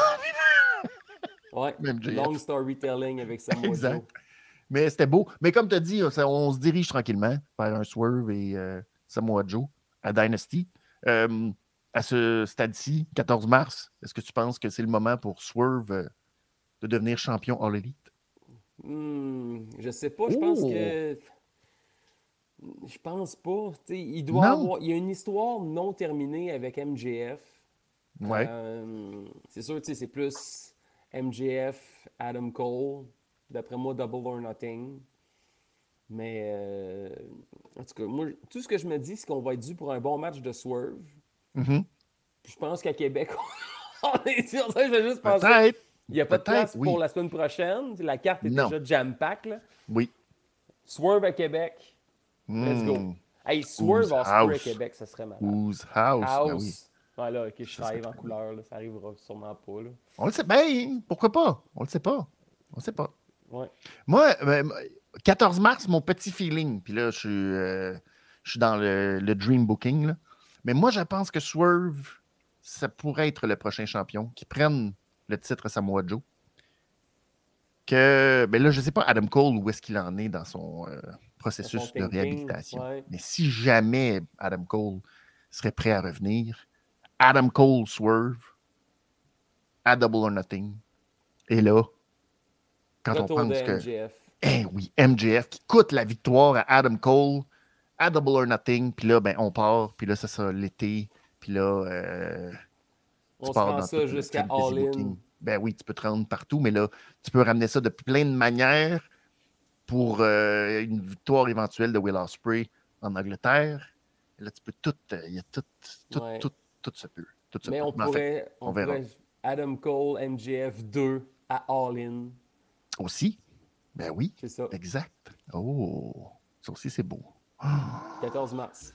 Long storytelling avec Samoa Joe. Mais c'était beau. Mais comme tu as dit, on se dirige tranquillement vers un Swerve et Samoa Joe à Dynasty. À ce stade-ci, 14 mars, est-ce que tu penses que c'est le moment pour Swerve de devenir champion All Elite? Je sais pas. Je pense que... Je pense pas. Il doit avoir... Il y a une histoire non terminée avec MJF. Ouais. C'est sûr, c'est plus MJF, Adam Cole. D'après moi, Double or Nothing. Mais, en tout cas, moi, tout ce que je me dis, c'est qu'on va être dû pour un bon match de Swerve. Mm-hmm. Je pense qu'à Québec, on est sûr. Je vais juste penser. Peut-être. Il n'y a pas de place pour la semaine prochaine. La carte est déjà jam-pack. Là. Oui. Swerve à Québec. Let's go. Hey, Swerve à Québec, ça serait malade. Who's House. Ben oui. Voilà, ok, je t'arrive en couleur. Là. Ça arrivera sûrement pas. Là. On le sait. Ben, pourquoi pas? On le sait pas. On le sait pas. Ouais. Moi, 14 mars, mon petit feeling. Puis là, je suis dans le dream booking. Là. Mais moi, je pense que Swerve, ça pourrait être le prochain champion qui prenne le titre Samoa Joe. Ben là, je ne sais pas, Adam Cole, où est-ce qu'il en est dans son processus de réhabilitation. Ouais. Mais si jamais Adam Cole serait prêt à revenir, Adam Cole Swerve à Double or Nothing. Et là, quand Retour on pense de que... MJF. Oui, MJF qui coûte la victoire à Adam Cole à Double or Nothing. Puis là, on part. Puis là, c'est ça, l'été. Puis là, on se rend ça jusqu'à All In. ben oui, tu peux te rendre partout, mais là, tu peux ramener ça de plein de manières pour une victoire éventuelle de Will Ospreay en Angleterre. Et là, tu peux tout, il y a tout se peut. Tout se Mais peut. on verra. pourrait Adam Cole, MJF 2 à All In. Aussi? Ben oui. C'est ça. Exact. Oh, ça aussi, c'est beau. 14 mars.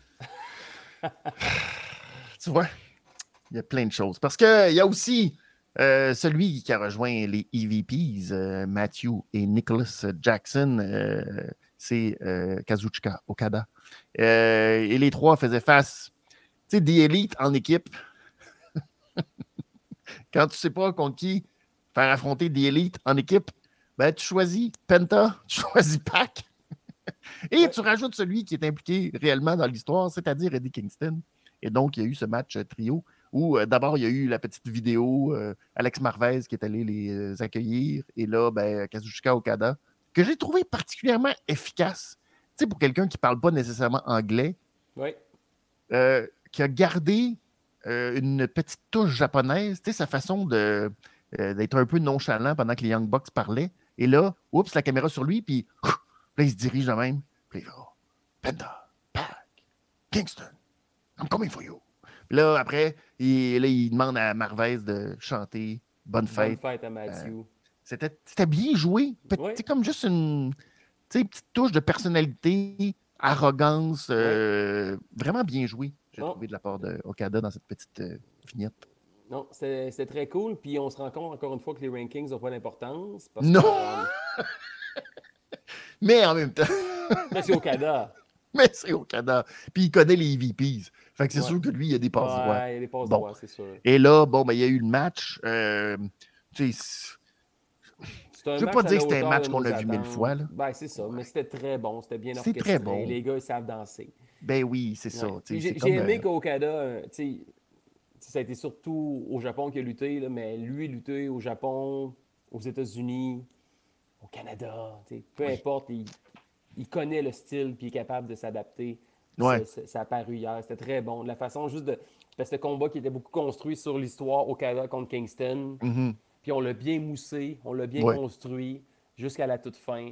Tu vois, il y a plein de choses. Parce qu'il y a aussi celui qui a rejoint les EVPs, Matthew et Nicholas Jackson, c'est Kazuchika Okada. Et les trois faisaient face, tu sais, The Elite en équipe. Quand tu ne sais pas contre qui faire affronter The Elite en équipe, ben, tu choisis Penta, tu choisis Pac. Et tu rajoutes celui qui est impliqué réellement dans l'histoire, c'est-à-dire Eddie Kingston. Et donc, il y a eu ce match trio où d'abord, il y a eu la petite vidéo, Alex Marvez qui est allé les accueillir. Et là, ben, Kazuchika Okada, que j'ai trouvé particulièrement efficace. Tu sais, pour quelqu'un qui ne parle pas nécessairement anglais, qui a gardé une petite touche japonaise, tu sais, sa façon d'être un peu nonchalant pendant que les Young Bucks parlaient. Et là, oups, la caméra sur lui, puis là, il se dirige de même. Puis là, Penta, Pac, Kingston, I'm coming for you. Puis là, après, il demande à Marvez de chanter Bonne fête. Bonne fête à Matthew. C'était bien joué. C'est comme juste une petite touche de personnalité, arrogance, vraiment bien joué, j'ai trouvé de la part d'Okada dans cette petite vignette. Non, c'est très cool. Puis on se rend compte encore une fois que les rankings n'ont pas d'importance. Non! Mais en même temps. Mais c'est Okada. Mais c'est Okada. Puis il connaît les EVPs. Fait que c'est sûr que lui, il a des passes droits. Il y a des passes droits, c'est sûr. Et là, bon, ben, il y a eu le match. Tu sais, je ne veux pas dire que c'était un match qu'on a vu 1000 fois. Là. Ben, c'est ça, mais c'était très bon. C'était bien orchestré. C'était très bon. Les gars, ils savent danser. Ben oui, c'est ça. J'ai aimé qu'Okada, ça a été surtout au Japon qu'il a lutté, là, mais lui, lutté au Japon, aux États-Unis, au Canada, peu importe, il connaît le style puis il est capable de s'adapter. Ça a paru hier. C'était très bon. De la façon juste de... Parce que ce combat qui était beaucoup construit sur l'histoire Okada contre Kingston. Mm-hmm. Puis on l'a bien moussé, on l'a bien construit jusqu'à la toute fin.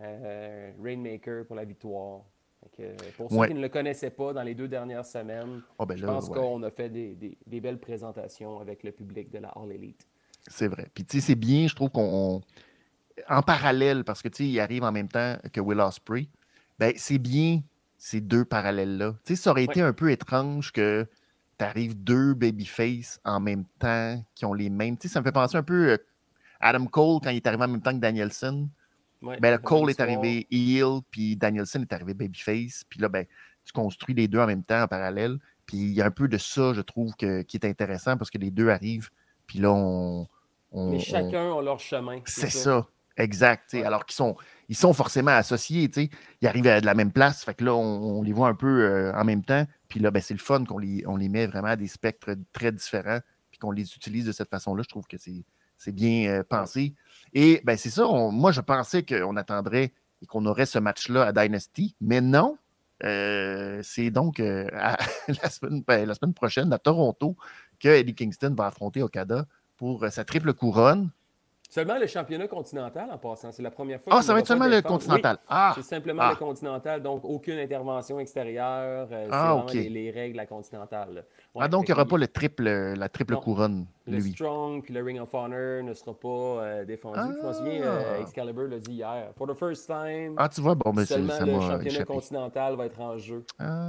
Rainmaker pour la victoire. Pour ceux qui ne le connaissaient pas dans les 2 dernières semaines, je pense qu'on a fait des belles présentations avec le public de la All Elite. C'est vrai. Puis tu sais, c'est bien, je trouve qu'on... En parallèle, parce que tu sais, il arrive en même temps que Will Ospreay, ben c'est bien ces 2 parallèles-là. Tu sais, ça aurait été un peu étrange que tu arrives 2 babyface en même temps qui ont les mêmes. Tu sais, ça me fait penser un peu Adam Cole quand il est arrivé en même temps que Danielson. Ben, Cole est arrivé heel, puis Danielson est arrivé babyface. Puis là, ben, tu construis les 2 en même temps, en parallèle. Puis il y a un peu de ça, je trouve, qui est intéressant parce que les 2 arrivent. Puis là, mais chacun a leur chemin. C'est ça. Exact. Alors qu'ils sont forcément associés. Ils arrivent de la même place. Fait que là, on les voit un peu en même temps. Puis là, ben, c'est le fun qu'on les met vraiment à des spectres très différents. Puis qu'on les utilise de cette façon-là. Je trouve que c'est bien pensé. Et ben, c'est ça. Moi, je pensais qu'on attendrait et qu'on aurait ce match-là à Dynasty. Mais non. C'est donc la semaine prochaine à Toronto que Eddie Kingston va affronter Okada pour sa triple couronne. Seulement le championnat continental en passant. C'est la première fois ça va être seulement le continental. Oui, c'est simplement le continental, donc aucune intervention extérieure. C'est vraiment les règles à continental. Donc il n'y aura pas la triple couronne, le lui. Le Strong puis le Ring of Honor ne sera pas défendu. Je me souviens, Excalibur l'a dit hier. For the first time, tu vois, seulement le championnat continental va être en jeu.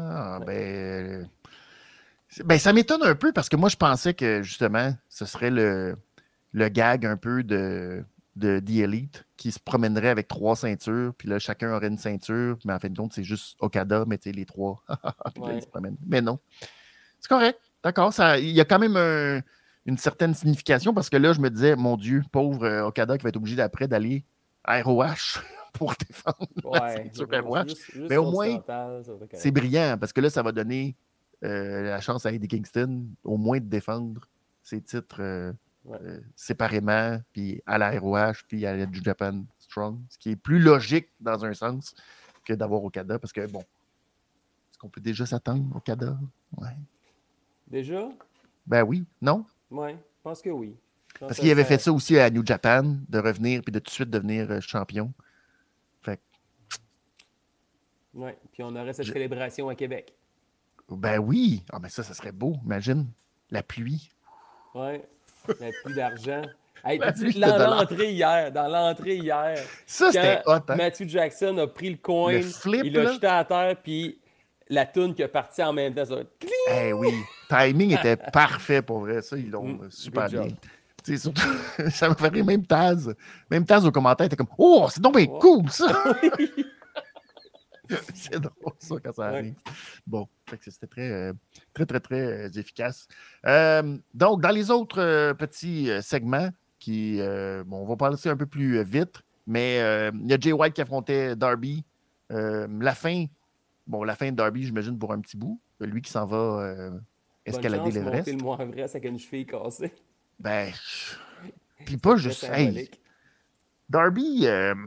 Ben, ça m'étonne un peu parce que moi, je pensais que, justement, ce serait le gag un peu de The Elite qui se promènerait avec 3 ceintures, puis là, chacun aurait une ceinture, mais en fin de compte, c'est juste Okada, mais tu sais, les 3. Puis là, ils se promènent. Mais non. C'est correct. D'accord. Il y a quand même une certaine signification parce que là, je me disais, mon Dieu, pauvre Okada qui va être obligé d'après d'aller à ROH pour défendre la ceinture ROH. Juste mais au moins, c'est brillant parce que là, ça va donner la chance à Eddie Kingston au moins de défendre ses titres séparément, puis à la ROH, puis à la New Japan Strong, ce qui est plus logique dans un sens que d'avoir Okada, parce que, bon, est-ce qu'on peut déjà s'attendre au Okada? Ouais. Déjà? Ben oui, non? Oui, je pense que oui. Parce qu'il avait fait ça aussi à New Japan, de revenir puis de tout de suite devenir champion. Fait ouais, puis on aurait cette célébration à Québec. Ben oui. Ah, mais ça serait beau, imagine. La pluie. Ouais, la pluie d'argent. Hey, dans l'entrée hier, ça, c'était hot, hein? Matthew Jackson a pris le coin, il l'a jeté à terre, puis la toune qui a parti en même temps, ça va oui, timing était parfait pour vrai. Ça, ils l'ont super bien. Surtout, ça m'a fait rire, même Taz. Même Taz au commentaire était comme « Oh, c'est donc bien cool, ça! » C'est drôle, ça, quand ça arrive. Bon, c'était très efficace. Donc, dans les autres petits segments, on va parler un peu plus vite, mais il y a Jay White qui affrontait Darby. La fin de Darby, j'imagine, pour un petit bout. Lui qui s'en va escalader l'Everest. Le Mont Everest avec une cheville cassée. Ben, puis pas juste... Hey, Darby...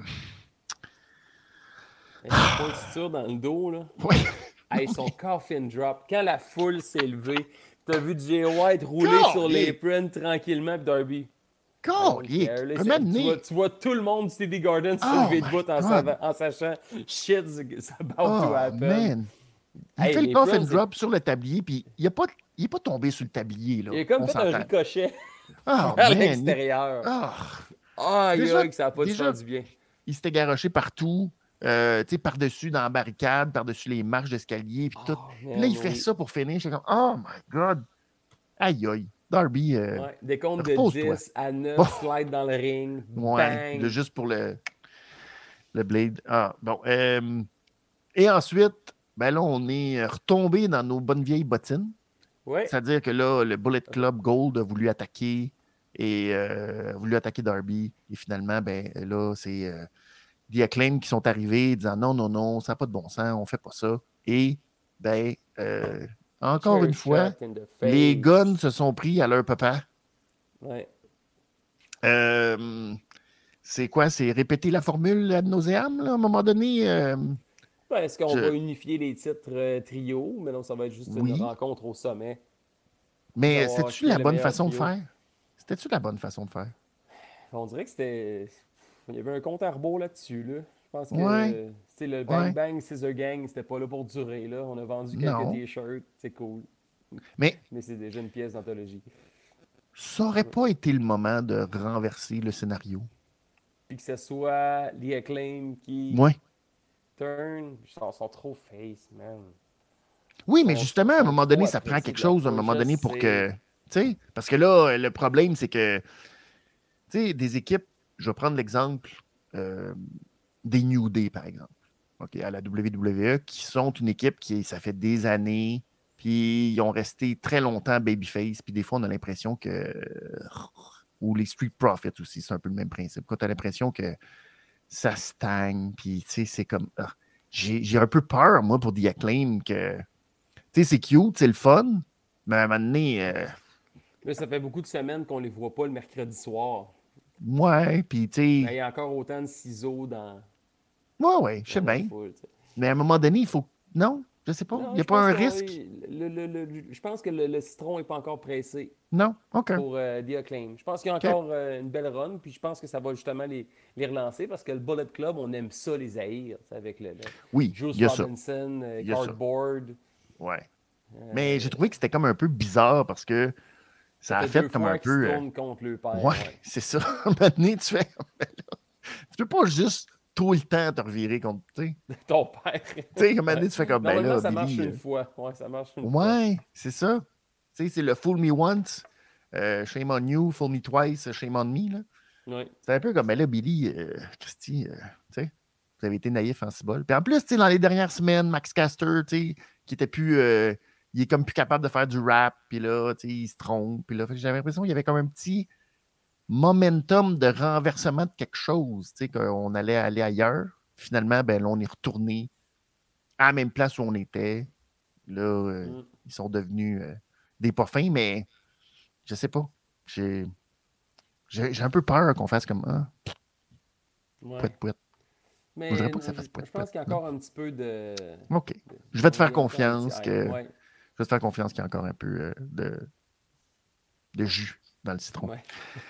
Une pointure dans le dos, là. Oui. Hey, son coffin drop. Quand la foule s'est levée, t'as vu Jay White rouler sur l'apron tranquillement, puis Darby. Tu vois tout le monde, Stevie Gordon, se lever debout en sachant shit's about to happen. Man. Il fait le coffin drop sur le tablier, puis il n'est pas tombé sur le tablier. Là. Il a comme fait un ricochet vers l'extérieur. Que ça n'a pas fait du bien. Il s'était garoché partout. Par-dessus dans la barricade, par-dessus les marches d'escalier, puis tout. Man, là, il fait ça pour finir. Je suis comme, oh my God! Aïe, aïe. Darby. Des comptes de 10 à 9, slide dans le ring. Bang! Juste pour le blade. Bon. Et ensuite, ben là, on est retombé dans nos bonnes vieilles bottines. Ouais. C'est-à-dire que là, le Bullet Club Gold a voulu attaquer Darby. Et finalement, ben là, c'est The Acclaim qui sont arrivés disant non, ça n'a pas de bon sens, on ne fait pas ça. Et, ben, encore une fois, les guns se sont pris à leur papa. Ouais. C'est quoi? C'est répéter la formule ad nauseam, là, à un moment donné? Est-ce qu'on va unifier les titres trio? Mais non, ça va être juste une rencontre au sommet. Mais c'était-tu la bonne façon de faire? C'était-tu la bonne façon de faire? On dirait que c'était... Il y avait un compte à rebours là-dessus, là. Je pense que le Bang Bang Scissor Gang, c'était pas là pour durer, là. On a vendu quelques t-shirts, c'est cool. Mais c'est déjà une pièce d'anthologie. Ça aurait pas été le moment de renverser le scénario. Puis que ce soit The Acclaim qui turn, ils sont trop face, man. Oui, mais justement, à un moment donné, ça prend quelque chose, à un moment donné, pour que... Tu sais, parce que là, le problème, c'est que, tu sais, des équipes, je vais prendre l'exemple des New Day, par exemple, à la WWE, qui sont une équipe ça fait des années, puis ils ont resté très longtemps babyface, puis des fois, on a l'impression que... Ou les Street Profits aussi, c'est un peu le même principe. Quand tu as l'impression que ça stagne, puis tu sais, c'est comme... j'ai un peu peur, moi, pour The Acclaim, que... Tu sais, c'est cute, c'est le fun, mais à un moment donné... Mais ça fait beaucoup de semaines qu'on les voit pas le mercredi soir. Ouais, puis tu sais... Il y a encore autant de ciseaux dans... Ouais, je sais bien. Mais à un moment donné, il faut... Non, je sais pas. Il n'y a pas un risque. Je pense que le citron n'est pas encore pressé. Non, OK. Pour The Acclaim. Je pense qu'il y a encore une belle run, puis je pense que ça va justement les relancer, parce que le Bullet Club, on aime ça, les haïr, avec le Juice Robinson, Cardboard. Ouais. Mais j'ai trouvé que c'était comme un peu bizarre, parce que ça a fait comme un peu... contre le père. Ouais, c'est ça. Maintenant, tu fais... Tu peux pas juste tout le temps te revirer contre, ton père. Tu sais, comme tu fais comme, ben là, ça marche Billy, une fois. Ouais, ça marche une fois. Ouais, c'est ça. Tu sais, c'est le fool me once, shame on you, fool me twice, shame on me, là. Ouais. C'est un peu comme, ben là, Billy, Christy, tu sais, vous avez été naïf en cibole. Puis en plus, tu sais, dans les dernières semaines, Max Caster, tu sais, qui était plus... il est comme plus capable de faire du rap, puis là, tu sais, il se trompe. Puis là, j'avais l'impression qu'il y avait comme un petit momentum de renversement de quelque chose, tu sais, qu'on allait aller ailleurs. Finalement, ben là, on est retourné à la même place où on était. Là, ils sont devenus des pas fins, mais je sais pas. J'ai un peu peur qu'on fasse comme pouet. Mais je voudrais pas que ça fasse pouet. Je pense qu'il y a encore un petit peu de... OK. Je vais te faire confiance que... Je vais te faire confiance qu'il y a encore un peu de jus dans le citron. Ouais.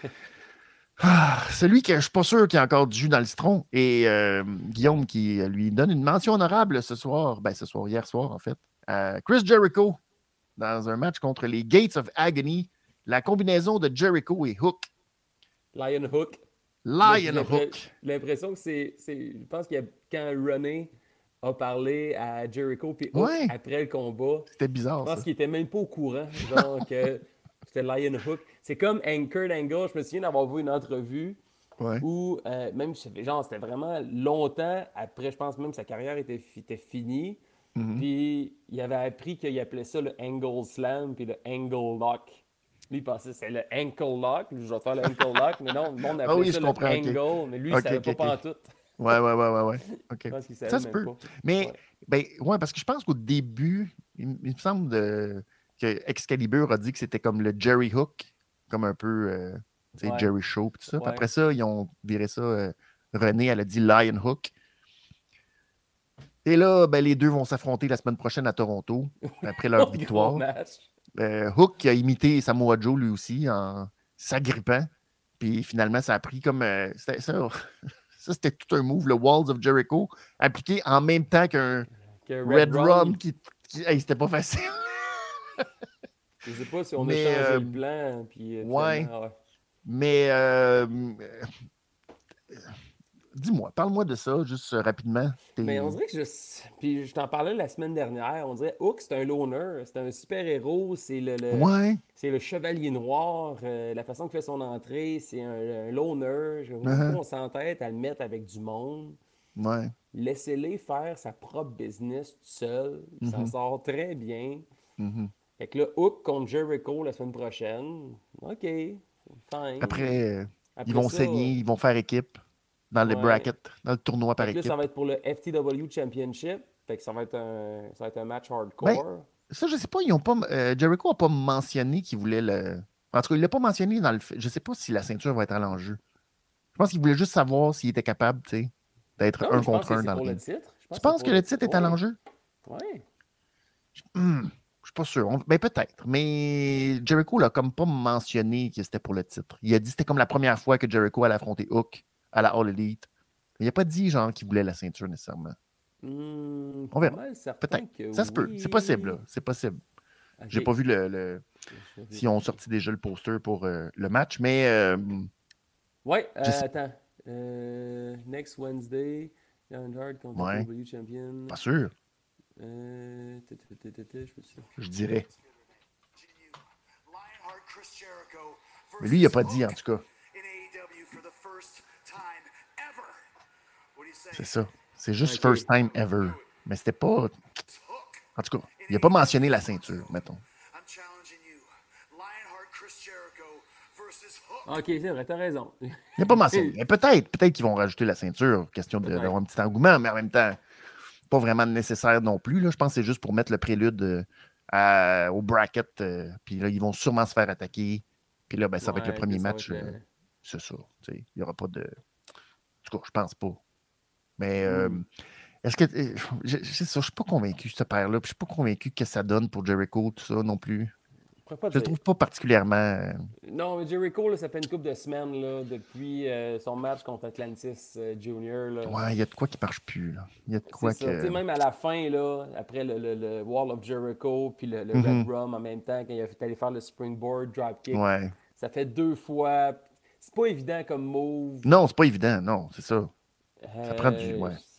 Celui que je ne suis pas sûr qu'il y a encore du jus dans le citron, et Guillaume qui lui donne une mention honorable hier soir en fait, Chris Jericho, dans un match contre les Gates of Agony, la combinaison de Jericho et Hook. Lion Hook. Hook. L'impression que je pense qu'il y a quand René a parlé à Jericho puis Hook après le combat. C'était bizarre. Je pense qu'il était même pas au courant, genre que c'était Lion Hook. C'est comme Kurt Angle, je me souviens d'avoir vu une entrevue où même c'était vraiment longtemps après, je pense même que sa carrière était finie. Mm-hmm. Puis il avait appris qu'il appelait ça le Angle Slam puis le Angle Lock. Lui, il pensait que c'était le ankle lock. Je vais faire le ankle lock. Mais non, le monde appelait ça le angle. Okay. Mais lui, il ne savait pas pantoute. Ouais. Okay. Je pense qu'il savait ça se peut. Pas. Mais, parce que je pense qu'au début, il me semble que Excalibur a dit que c'était comme le Jerry Hook, comme un peu Jerry Show et tout ça. Puis après ça, ils ont viré ça. René, elle a dit Lion Hook. Et là, les deux vont s'affronter la semaine prochaine à Toronto, après leur victoire. Hook a imité Samoa Joe lui aussi en s'agrippant. Puis finalement, ça a pris comme... ça, c'était tout un move, le Walls of Jericho, appliqué en même temps qu'un Red Rum qui c'était pas facile. Je sais pas si on a changé le plan. Puis, mais... dis-moi, parle-moi de ça, juste rapidement. Mais on dirait que puis je t'en parlais la semaine dernière, on dirait Hook, c'est un loner, c'est un super-héros, c'est c'est le chevalier noir, la façon qu'il fait son entrée, c'est un loner. On s'entête à le mettre avec du monde. Ouais. Laissez-les faire sa propre business tout seul. Il s'en sort très bien. Fait que là, Hook contre Jericho la semaine prochaine. OK, fine. Après ils vont saigner, ils vont faire équipe. Dans les brackets, dans le tournoi par équipe. Ça va être pour le FTW Championship. Fait que ça va être un match hardcore. Ça, je sais pas, Jericho n'a pas mentionné qu'il voulait le... En tout cas, il l'a pas mentionné dans le... Je sais pas si la ceinture va être à l'enjeu. Je pense qu'il voulait juste savoir s'il était capable, d'être un contre un dans le ring. Tu penses que le titre est à l'enjeu? Oui. Je suis pas sûr. Peut-être. Mais Jericho l'a comme pas mentionné que c'était pour le titre. Il a dit que c'était comme la première fois que Jericho allait affronter Hook à la All Elite. Il n'a pas dit genre qu'il voulait la ceinture nécessairement. On verra. Peut-être. Ça se peut. C'est possible. Là. C'est possible. Okay. J'ai pas vu si on sorti déjà le poster pour le match, mais... attends. Next Wednesday, Hard contre W Champion. Pas sûr. Je dirais. Mais lui, il n'a pas dit, en tout cas. C'est ça. C'est juste first time ever. Mais c'était pas... En tout cas, il n'a pas mentionné la ceinture, mettons. OK, c'est vrai, t'as raison. Il n'a pas mentionné. Mais peut-être qu'ils vont rajouter la ceinture, question d'avoir un petit engouement, mais en même temps, pas vraiment nécessaire non plus. Là. Je pense que c'est juste pour mettre le prélude au bracket. Puis là, ils vont sûrement se faire attaquer. Puis là, ça va être le premier match. C'est ça. Il n'y aura pas de... En tout cas, je pense pas. Mais est-ce que... Je suis pas convaincu, ce père-là. Je suis pas convaincu que ça donne pour Jericho, tout ça non plus. Je le trouve pas particulièrement... Non, mais Jericho, là, ça fait une couple de semaines là, depuis son match contre Atlantis Junior. Là. Ouais, il y a de quoi qui marche plus. Là. Il y a de quoi que... Même à la fin, là, après le Wall of Jericho puis le Red Rum en même temps, quand il est allé faire le springboard dropkick, ça fait 2 fois. C'est pas évident comme move. Non, c'est pas évident, non, c'est ça. Ça prend du...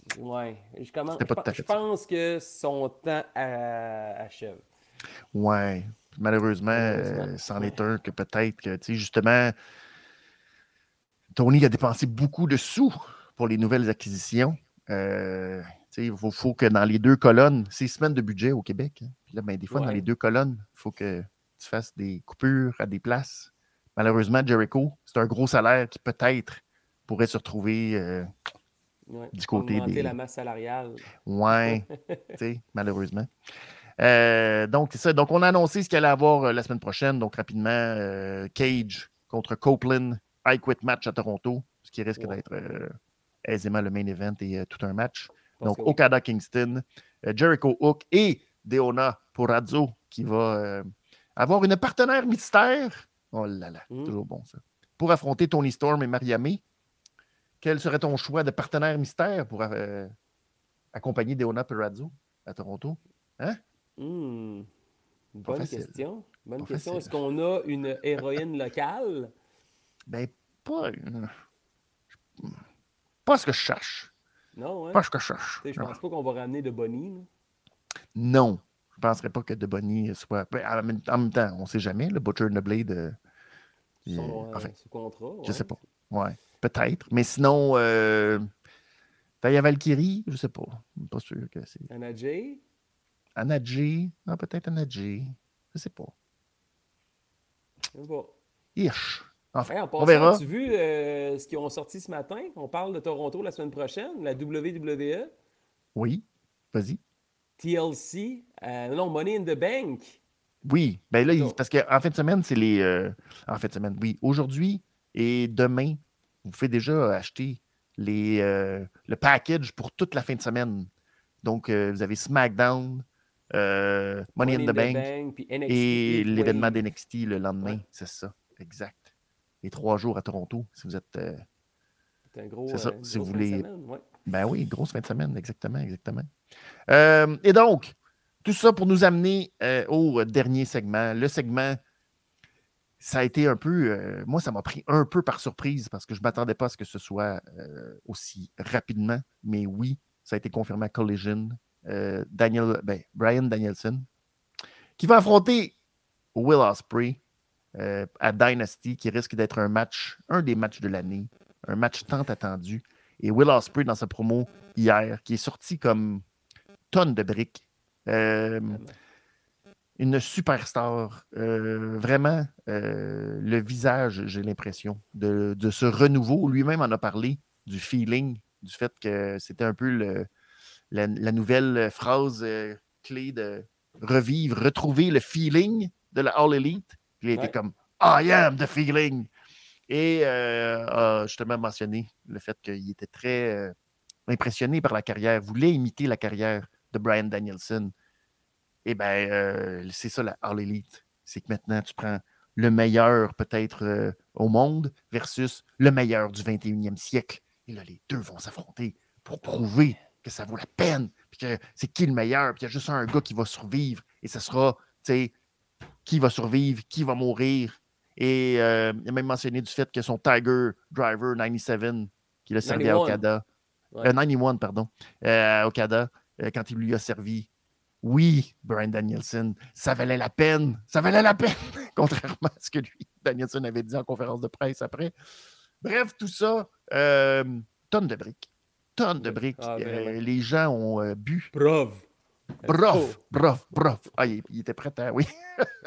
Je pense que son temps achève. Ouais. Malheureusement, c'en est un que peut-être que, tu sais, justement, Tony a dépensé beaucoup de sous pour les nouvelles acquisitions. Il faut que dans les 2 colonnes, c'est semaine de budget au Québec. Hein. Puis là, des fois, dans les 2 colonnes, il faut que tu fasses des coupures à des places. Malheureusement, Jericho, c'est un gros salaire qui peut-être pourrait se retrouver du côté des... la masse salariale. Ouais, tu sais, malheureusement. Donc, c'est ça. Donc, on a annoncé ce qu'il allait avoir la semaine prochaine. Donc, rapidement, Cage contre Copeland, I Quit match à Toronto, ce qui risque d'être aisément le main event et tout un match. Donc, Okada Kingston, Jericho Hook et Deonna Purrazzo qui va avoir une partenaire mystère. Oh là là, toujours bon ça. Pour affronter Tony Storm et Maria May, quel serait ton choix de partenaire mystère pour accompagner Deonna Purrazzo à Toronto? Hein? Bonne question. Bonne Pas question. facile. Est-ce qu'on a une héroïne locale? Ben, pas ce que je cherche. Non, hein? Pas ce que je cherche. Je pense pas qu'on va ramener de Bonnie. Là. Non. Je ne penserais pas que De Bonnie soit. Ben, en même temps, on ne sait jamais. Le Butcher and the Blade. Enfin, sous contrat. Je sais pas. Ouais. Peut-être. Mais sinon, Taya Valkyrie, je sais pas. Je suis pas sûr que c'est. Anna Jay? Anna Jay. Non, peut-être Anna Jay. Je sais pas. Je sais pas. Ish. Enfin, Hey, en passant, on verra. as-tu vu ce qu'ils ont sorti ce matin? On parle de Toronto la semaine prochaine, la WWE. Oui. Vas-y. TLC. Non, Money in the Bank. Oui. Ben là, parce qu'en fin de semaine, c'est les. En fin de semaine, oui. Aujourd'hui et demain, vous pouvez déjà acheter le package pour toute la fin de semaine. Donc, vous avez SmackDown, Money in the Bank puis NXT et l'événement Wave. d'NXT le lendemain. Ouais. C'est ça, exact. Et 3 jours à Toronto, si vous êtes... c'est un gros, c'est ça, si vous voulez... fin de semaine, ouais. Ben oui, grosse fin de semaine, exactement. Et donc, tout ça pour nous amener au dernier segment. Le segment, ça a été un peu... moi, ça m'a pris un peu par surprise parce que je ne m'attendais pas à ce que ce soit aussi rapidement. Mais oui, ça a été confirmé à Collision. Bryan Danielson, qui va affronter Will Ospreay à Dynasty, qui risque d'être un des matchs de l'année, un match tant attendu. Et Will Ospreay, dans sa promo hier, qui est sorti comme tonne de briques, une superstar, vraiment le visage, j'ai l'impression, de ce renouveau. Lui-même en a parlé, du feeling, du fait que c'était un peu la nouvelle phrase clé de revivre, retrouver le feeling de la All Elite. Puis il était comme I am the feeling. Et a justement mentionné le fait qu'il était très impressionné par la carrière, voulait imiter la carrière de Bryan Danielson. Et bien, c'est ça la All Elite. C'est que maintenant, tu prends le meilleur peut-être au monde versus le meilleur du 21e siècle. Et là, les deux vont s'affronter pour prouver que ça vaut la peine, puis que c'est qui le meilleur, puis il y a juste un gars qui va survivre, et ce sera, tu sais, qui va survivre, qui va mourir. Et il a même mentionné du fait que son Tiger Driver 97, qu'il a servi à Okada, 91, pardon, Okada, quand il lui a servi, oui, Bryan Danielson, ça valait la peine, contrairement à ce que lui, Danielson avait dit en conférence de presse après. Bref, tout ça, tonnes de briques. Les gens ont bu. Brof. Ah, il était prêt à... Oui.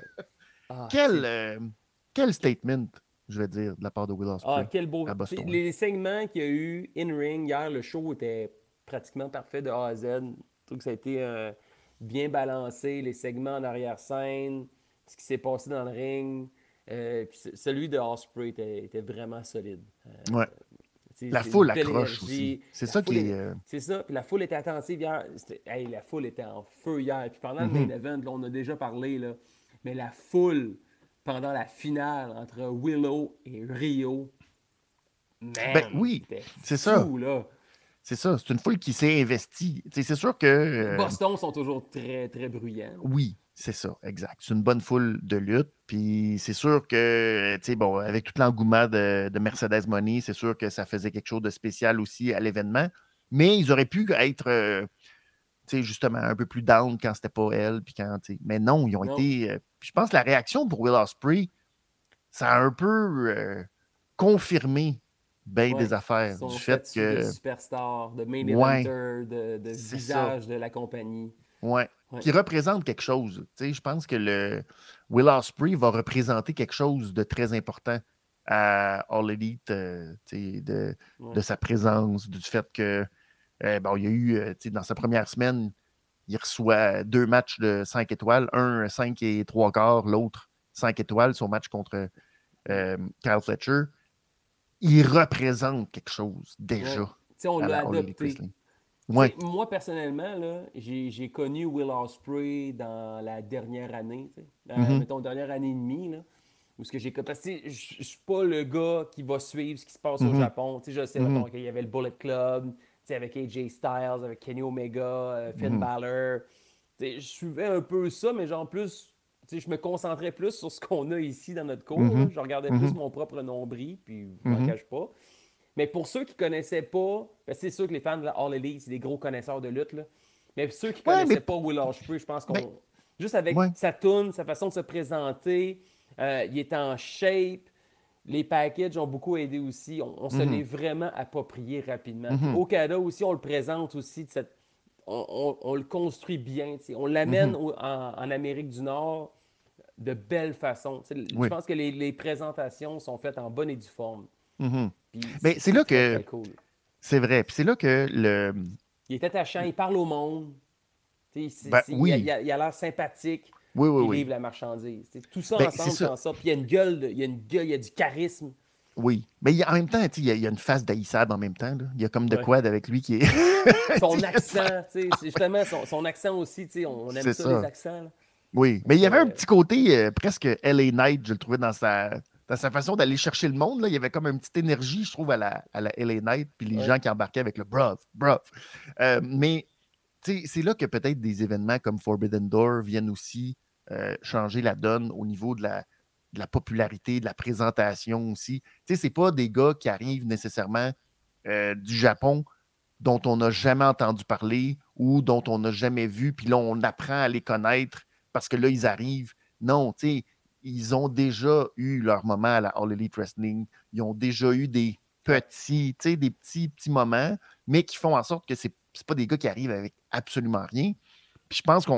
Quel statement, je vais dire, de la part de Will Ospreay quel beau... à Boston. Les segments qu'il y a eu in-ring hier, le show était pratiquement parfait de A à Z. Je trouve que ça a été bien balancé. Les segments en arrière-scène, ce qui s'est passé dans le ring. Puis celui de Ospreay était vraiment solide. Ouais. La foule accroche aussi. C'est ça qui est... C'est ça. Puis la foule était attentive hier. La foule était en feu hier. Puis pendant le main event, là, on a déjà parlé, là, mais la foule, pendant la finale entre Willow et Rio, oui, c'est ça. Là. C'est ça. C'est une foule qui s'est investie. C'est sûr que... Boston sont toujours très, très bruyants. Oui, c'est ça, exact. C'est une bonne foule de lutte. Puis c'est sûr que, avec tout l'engouement de Mercedes Moné, c'est sûr que ça faisait quelque chose de spécial aussi à l'événement. Mais ils auraient pu être, justement, un peu plus down quand c'était pas elle. Puis mais non, ils ont été... je pense que la réaction pour Will Ospreay, ça a un peu confirmé des affaires. Son du fait que... de superstar, de main eventer, de visage de la compagnie. Ouais. Qui représente quelque chose. Je pense que Will Ospreay va représenter quelque chose de très important à All Elite, de sa présence, du fait que il y a eu, dans sa première semaine, il reçoit 2 matchs de 5 étoiles, un 5 et 3 quarts, l'autre 5 étoiles, son match contre Kyle Fletcher. Il représente quelque chose déjà. On l'a adopté. Ouais. Moi, personnellement, là, j'ai connu Will Ospreay dans la dernière année. Mettons, dernière année et demie. Là, Où ce que j'ai... Parce que je suis pas le gars qui va suivre ce qui se passe au Mhm. Japon. Tu sais, je sais, Mhm. mettons, qu'il y avait le Bullet Club, tu sais, avec AJ Styles, avec Kenny Omega, Finn Mhm. Balor. Tu sais, je suivais un peu ça, mais genre plus... Tu sais, je me concentrais plus sur ce qu'on a ici dans notre cours, là. Mhm. Je regardais plus Mhm. mon propre nombril, puis je m'en Mhm. cache pas. Mais pour ceux qui connaissaient pas, parce que c'est sûr que les fans de la All Elite, c'est des gros connaisseurs de lutte, là. Mais pour ceux qui Ouais, connaissaient pas Will Ospreay, je pense mais, qu'on... Juste avec ouais. sa toune, sa façon de se présenter, il est en shape. Les packages ont beaucoup aidé aussi. On se l'est Mhm. vraiment approprié rapidement. Puis Mhm. Okada aussi, on le présente aussi de cette... on le construit bien. T'sais. On l'amène Mhm. en Amérique du Nord de belle façon. T'sais, je Oui. pense que les présentations sont faites en bonne et due forme. Mhm. Puis Ben, c'est c'est là très, que très cool. c'est vrai. Puis c'est là que Il est attachant, il parle au monde. Ben oui. Il a l'air sympathique, Oui, oui, puis il oui. livre la marchandise. T'sais, tout ça Ben, c'est ensemble fait ça. en sorte. Puis il y a une gueule, il y a du charisme. Oui. Mais en même temps, tu sais, il y a une face d'haïssable en même temps. Là. Il y a comme de Ouais. quoi avec lui qui est. Tu sais, Son il y a une face- accent, tu sais, justement, son accent aussi, tu sais, on aime C'est ça, les ça. accents. Là. Oui. Fait Mais il y avait un que, petit côté presque LA Knight, je le trouvais dans sa façon d'aller chercher le monde. Là. Il y avait comme une petite énergie, je trouve, à la LA Knight, puis les ouais. gens qui embarquaient avec le bruv, bruv. Mais tu sais, c'est là que peut-être des événements comme Forbidden Door viennent aussi changer la donne au niveau de la popularité, de la présentation aussi. Tu sais, c'est pas des gars qui arrivent nécessairement du Japon dont on n'a jamais entendu parler ou dont on n'a jamais vu, puis là, on apprend à les connaître parce que là, ils arrivent. Non, tu sais, ils ont déjà eu leur moment à la All Elite Wrestling. Ils ont déjà eu des Ouais. petits, tu sais, des petits moments, mais qui font en sorte que c'est pas des gars qui arrivent avec absolument rien. Puis je pense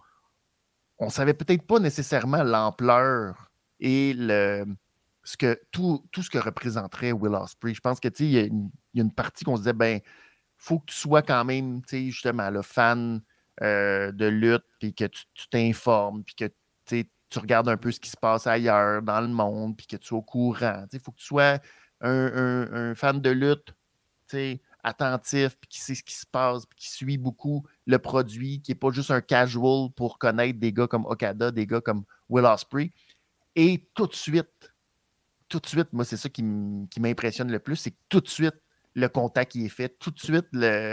qu'on savait peut-être pas nécessairement l'ampleur et tout ce que représenterait Will Ospreay. Je pense que, tu sais, il y a une partie qu'on se disait, ben, faut que tu sois quand même, tu sais, justement, le fan de lutte, puis que tu t'informes, puis que tu regardes un peu ce qui se passe ailleurs dans le monde, puis que tu sois au courant. Il faut que tu sois un fan de lutte, tu sais, attentif, puis qui sait ce qui se passe, puis qui suit beaucoup le produit, qui n'est pas juste un casual pour connaître des gars comme Okada, des gars comme Will Ospreay. Et tout de suite, moi, c'est ça qui m'impressionne le plus, c'est que tout de suite, le contact qui est fait, tout de suite,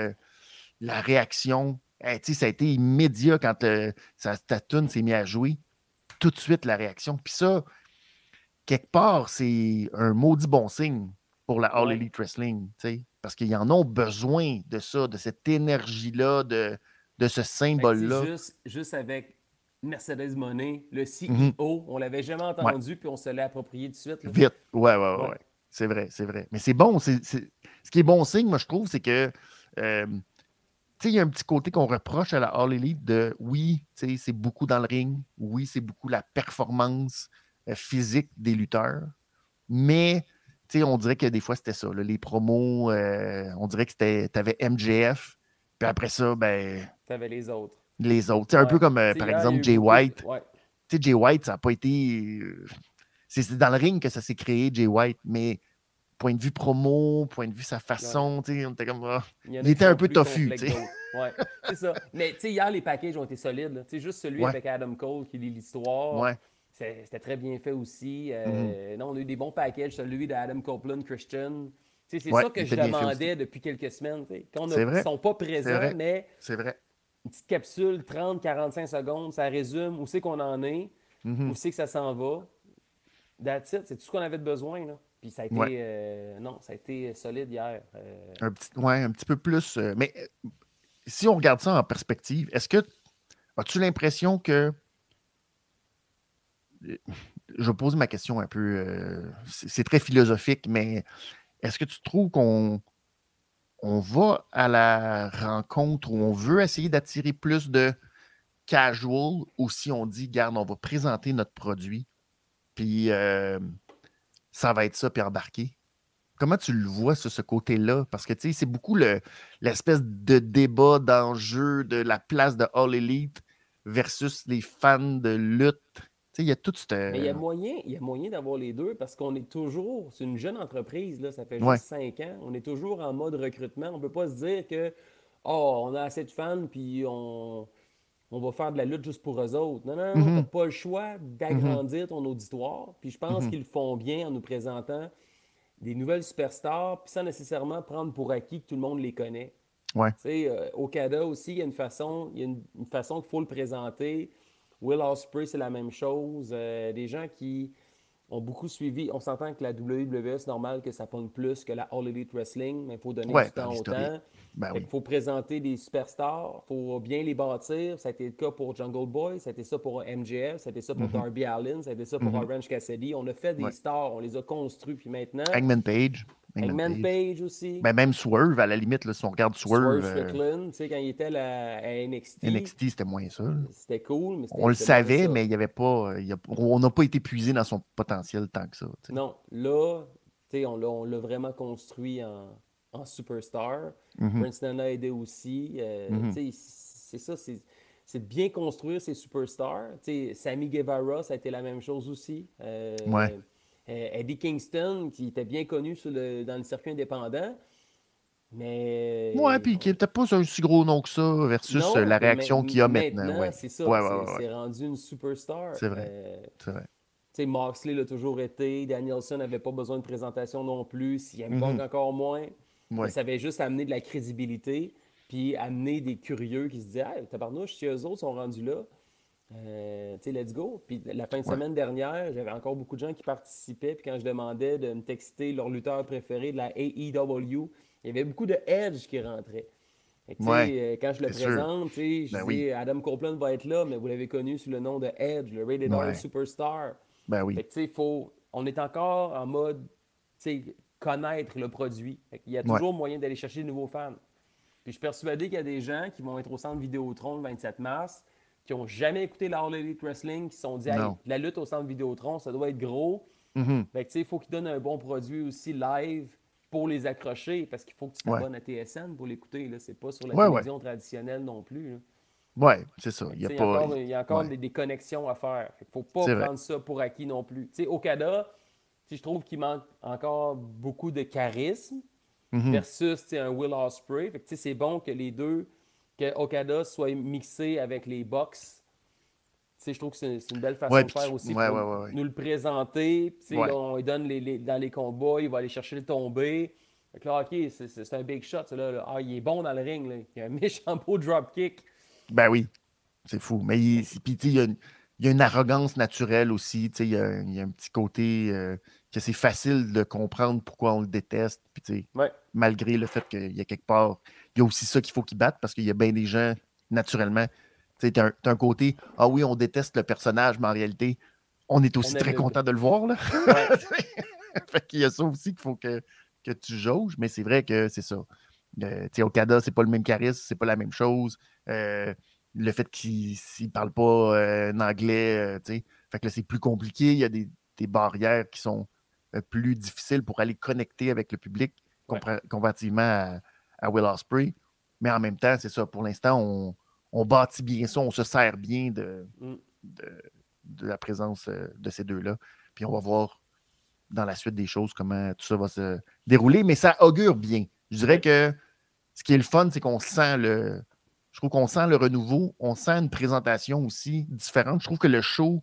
la réaction. Ça a été immédiat quand ta tune s'est mise à jouer. Tout de suite, la réaction. Puis ça, quelque part, c'est un maudit bon signe pour la All Ouais. Elite Wrestling, parce qu'ils en ont besoin de ça, de cette énergie-là, de ce Fait que, tu sais, symbole-là. juste avec Mercedes Monet, le Mhm. CEO, on l'avait jamais Ouais, entendu, puis on se l'est approprié tout de suite. Là. vite. Ouais, ouais, ouais, Ouais. ouais. C'est vrai, c'est vrai. Mais c'est bon. Ce qui est bon signe, moi, je trouve, c'est que tu sais, il y a un petit côté qu'on reproche à la All Elite de oui, tu sais, c'est beaucoup dans le ring, oui, c'est beaucoup la performance physique des lutteurs, mais tu sais, on dirait que des fois c'était ça, là, les promos, on dirait que t'avais MJF, puis après ça, ben, T'avais les autres. les autres. Tu sais, un peu Ouais. comme Tu sais, par hier, il y a exemple eu Jay beaucoup de... White. Ouais. Tu sais, Jay White, ça n'a pas été. C'est dans le ring que ça s'est créé, Jay White, mais point de vue promo, point de vue sa Ouais. façon, tu sais, on était comme. Ah. Il y en Il a qui était un sont peu plus tofu, complets que tu sais. d'autres. Ouais, c'est ça. Mais tu sais, hier, les packages ont été solides. Là. Tu sais, juste celui Ouais, avec Adam Cole qui lit l'histoire, ouais. c'était très bien fait aussi. Mhm. Non, on a eu des bons packages. Celui d'Adam Copeland, Christian. Tu sais, c'est Ouais, ça que il je était bien fait aussi. demandais depuis quelques semaines. Tu sais. C'est Ils vrai. sont pas C'est présents, vrai. mais C'est vrai. une petite capsule, 30-45 secondes, ça résume où c'est qu'on en est, où Mhm. c'est que ça s'en va. That's it, c'est tout ce qu'on avait de besoin. Là. Puis ça a Ouais. été, non, ça a été solide hier. Un petit peu plus. Mais si on regarde ça en perspective, as-tu l'impression que. Je pose ma question un peu. C'est très philosophique, mais est-ce que tu trouves qu'on va à la rencontre où on veut essayer d'attirer plus de casual ou si on dit, garde, on va présenter notre produit, puis ça va être ça, puis embarquer? Comment tu le vois sur ce côté-là? Parce que, tu sais, c'est beaucoup l'espèce de débat, d'enjeu de la place de All Elite versus les fans de lutte. Tu sais, il y a tout ce... Mais il y a moyen d'avoir les deux parce qu'on est toujours, c'est une jeune entreprise, là, ça fait Ouais. juste 5 ans, on est toujours en mode recrutement. On ne peut pas se dire que, oh, on a assez de fans, puis on va faire de la lutte juste pour eux autres. Non, non, non, Mhm. t'as pas le choix d'agrandir ton auditoire. Puis je pense Mhm. qu'ils le font bien en nous présentant des nouvelles superstars, puis sans nécessairement prendre pour acquis que tout le monde les connaît. Ouais. Tu sais, Okada aussi, il y a une façon, une façon qu'il faut le présenter. Will Ospreay, c'est la même chose. Des gens qui ont beaucoup suivi. On s'entend que la WWE, c'est normal que ça pogne plus que la All Elite Wrestling, mais il faut donner Ouais, du par temps au l'historique. temps. Ben Fait qu'il oui. faut présenter des superstars, il faut bien les bâtir. Ça a été le cas pour Jungle Boy, ça a été ça pour MJF, ça a été ça pour Mhm. Darby Allin, ça a été ça pour Mhm. Orange Cassidy. On a fait des Ouais. stars, on les a construits, puis maintenant, Hangman Page. Hangman Page aussi. Ben, même Swerve, à la limite, là, si on regarde Swerve Swerve, Strickland, tu sais, quand il était à NXT, NXT, c'était moins ça, là. c'était cool, mais On le c'était moins savait, ça. mais il y avait pas. On n'a pas été puisé dans son potentiel tant que ça. Tu sais. Non, là, tu sais, on l'a vraiment construit en superstar. Mhm. Prince Nana a aidé aussi. Mhm. Tu sais, c'est ça, c'est de bien construire ces superstars. Tu sais, Sammy Guevara, ça a été la même chose aussi. Ouais. Eddie Kingston, qui était bien connu dans le circuit indépendant, Ouais, mais puis qui n'était pas un si gros nom que ça versus non, la mais réaction qu'il y a maintenant. maintenant, Ouais. c'est ça, Ouais, ouais, ouais, ouais. c'est rendu une superstar. C'est vrai. C'est vrai. Tu sais, Moxley l'a toujours été. Danielson n'avait pas besoin de présentation non plus. CM Punk Mhm. encore moins. Mais Ouais. ça avait juste amené de la crédibilité. Puis amener des curieux qui se disaient hey, tabarnouche, si eux autres sont rendus là, tu sais, let's go. Puis la fin de Ouais. semaine dernière, j'avais encore beaucoup de gens qui participaient. Puis quand je demandais de me texter leur lutteur préféré de la AEW, il y avait beaucoup de Edge qui rentraient. Fait que, tu Ouais. sais, quand je le C'est sûr. présente, tu sais, je Ben dis oui. Adam Copeland va être là, mais vous l'avez connu sous le nom de Edge, le Rated R Ouais. Superstar. Ben Fait oui. que, tu sais, on est encore en mode, tu sais, connaître le produit. Fait qu'il y a Ouais. toujours moyen d'aller chercher de nouveaux fans. Puis je suis persuadé qu'il y a des gens qui vont être au centre Vidéotron le 27 mars, qui n'ont jamais écouté la All Elite Wrestling, qui se sont dit, hey, Non. la lutte au centre Vidéotron, ça doit être gros. Mhm. Fait que, tu sais, il faut qu'ils donnent un bon produit aussi live pour les accrocher, parce qu'il faut que tu Ouais. t'abonnes à TSN pour l'écouter. Là. C'est pas sur la Ouais, ouais. télévision traditionnelle non plus. Là. Ouais, c'est ça. Fait que, Il y a tu sais, pas. il y a encore Ouais. des connexions à faire. Il ne faut pas C'est vrai. prendre ça pour acquis non plus. Tu sais, Okada, tu sais, je trouve qu'il manque encore beaucoup de charisme Mhm. versus tu sais, un Will Ospreay. Fait que, tu sais, c'est bon que les deux, que Okada soit mixé avec les Bucks. Tu sais, je trouve que c'est une belle façon Ouais, de puis faire aussi ouais, pour ouais, ouais, ouais. nous le présenter. Puis, tu sais, Ouais. là, on lui donne dans les combats, il va aller chercher le tombé. Fait que là, OK, c'est un big shot. Là. Ah, il est bon dans le ring. Là. Il a un méchant beau dropkick. Ben oui. C'est fou. Mais puis, tu sais, il y a une arrogance naturelle aussi. Tu sais, il y a un petit côté que c'est facile de comprendre pourquoi on le déteste. Puis, tu sais, Ouais. malgré le fait qu'il y a quelque part, il y a aussi ça qu'il faut qu'il batte parce qu'il y a bien des gens, naturellement. Tu sais, t'as un côté, ah oui, on déteste le personnage, mais en réalité, on est aussi On aime très le content de le voir. Là. Ouais. Fait qu'il y a ça aussi qu'il faut que tu jauges, mais c'est vrai que c'est ça. Tu sais, Okada, c'est pas le même charisme, c'est pas la même chose. Le fait qu'il ne parle pas en anglais, tu sais, fait que là, c'est plus compliqué. Il y a des barrières qui sont plus difficiles pour aller connecter avec le public Ouais. comparativement à Will Ospreay. Mais en même temps, c'est ça. Pour l'instant, on bâtit bien ça, on se sert bien de la présence de ces deux-là. Puis on va voir dans la suite des choses comment tout ça va se dérouler, mais ça augure bien. Je dirais que ce qui est le fun, c'est qu'on sent je trouve qu'on sent le renouveau, on sent une présentation aussi différente. Je trouve que le show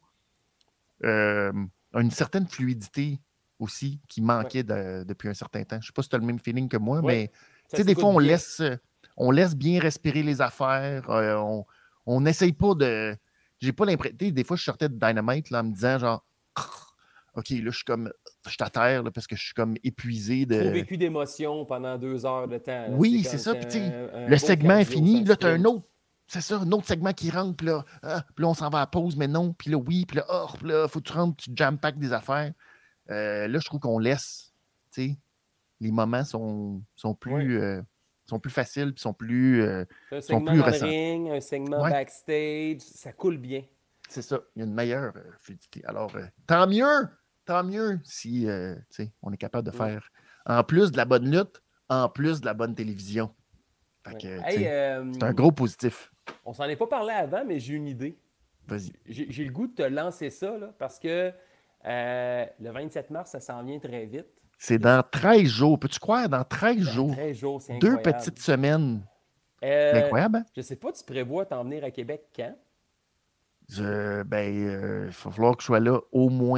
a une certaine fluidité aussi qui manquait depuis un certain temps. Je ne sais pas si tu as le même feeling que moi, mais Ça des fois, s'écoute bien. on laisse bien respirer les affaires. On n'essaye pas de. J'ai pas l'impression. Des fois, je sortais de Dynamite là, en me disant genre OK, là, je suis à terre là, parce que je suis comme épuisé de. Trop vécu d'émotions pendant 2 heures de temps. Là. Oui, c'est ça. Puis, le segment est fini. Là, tu as un autre. C'est ça, un autre segment qui rentre. Puis là, on s'en va à pause, mais non. Puis là, oui. Puis là, faut que tu rentres, tu jam-pack des affaires. Là, je trouve qu'on laisse. Tu sais, les moments sont plus. Sont plus faciles, puis sont plus un segment plus dans le ressentis. ring, un segment backstage, ça coule bien. C'est ça, il y a une meilleure fluidité. Alors, tant mieux si on est capable de faire, en plus de la bonne lutte, en plus de la bonne télévision. Fait que, c'est un gros positif. On s'en est pas parlé avant, mais j'ai une idée. Vas-y. J'ai le goût de te lancer ça, là, parce que le 27 mars, ça s'en vient très vite. C'est dans 13 jours. Peux-tu croire, dans 13 jours? 13 jours, c'est incroyable. 2 petites semaines. C'est incroyable, hein? Je sais pas, tu prévois t'en venir à Québec quand? Il va falloir que je sois là au moins,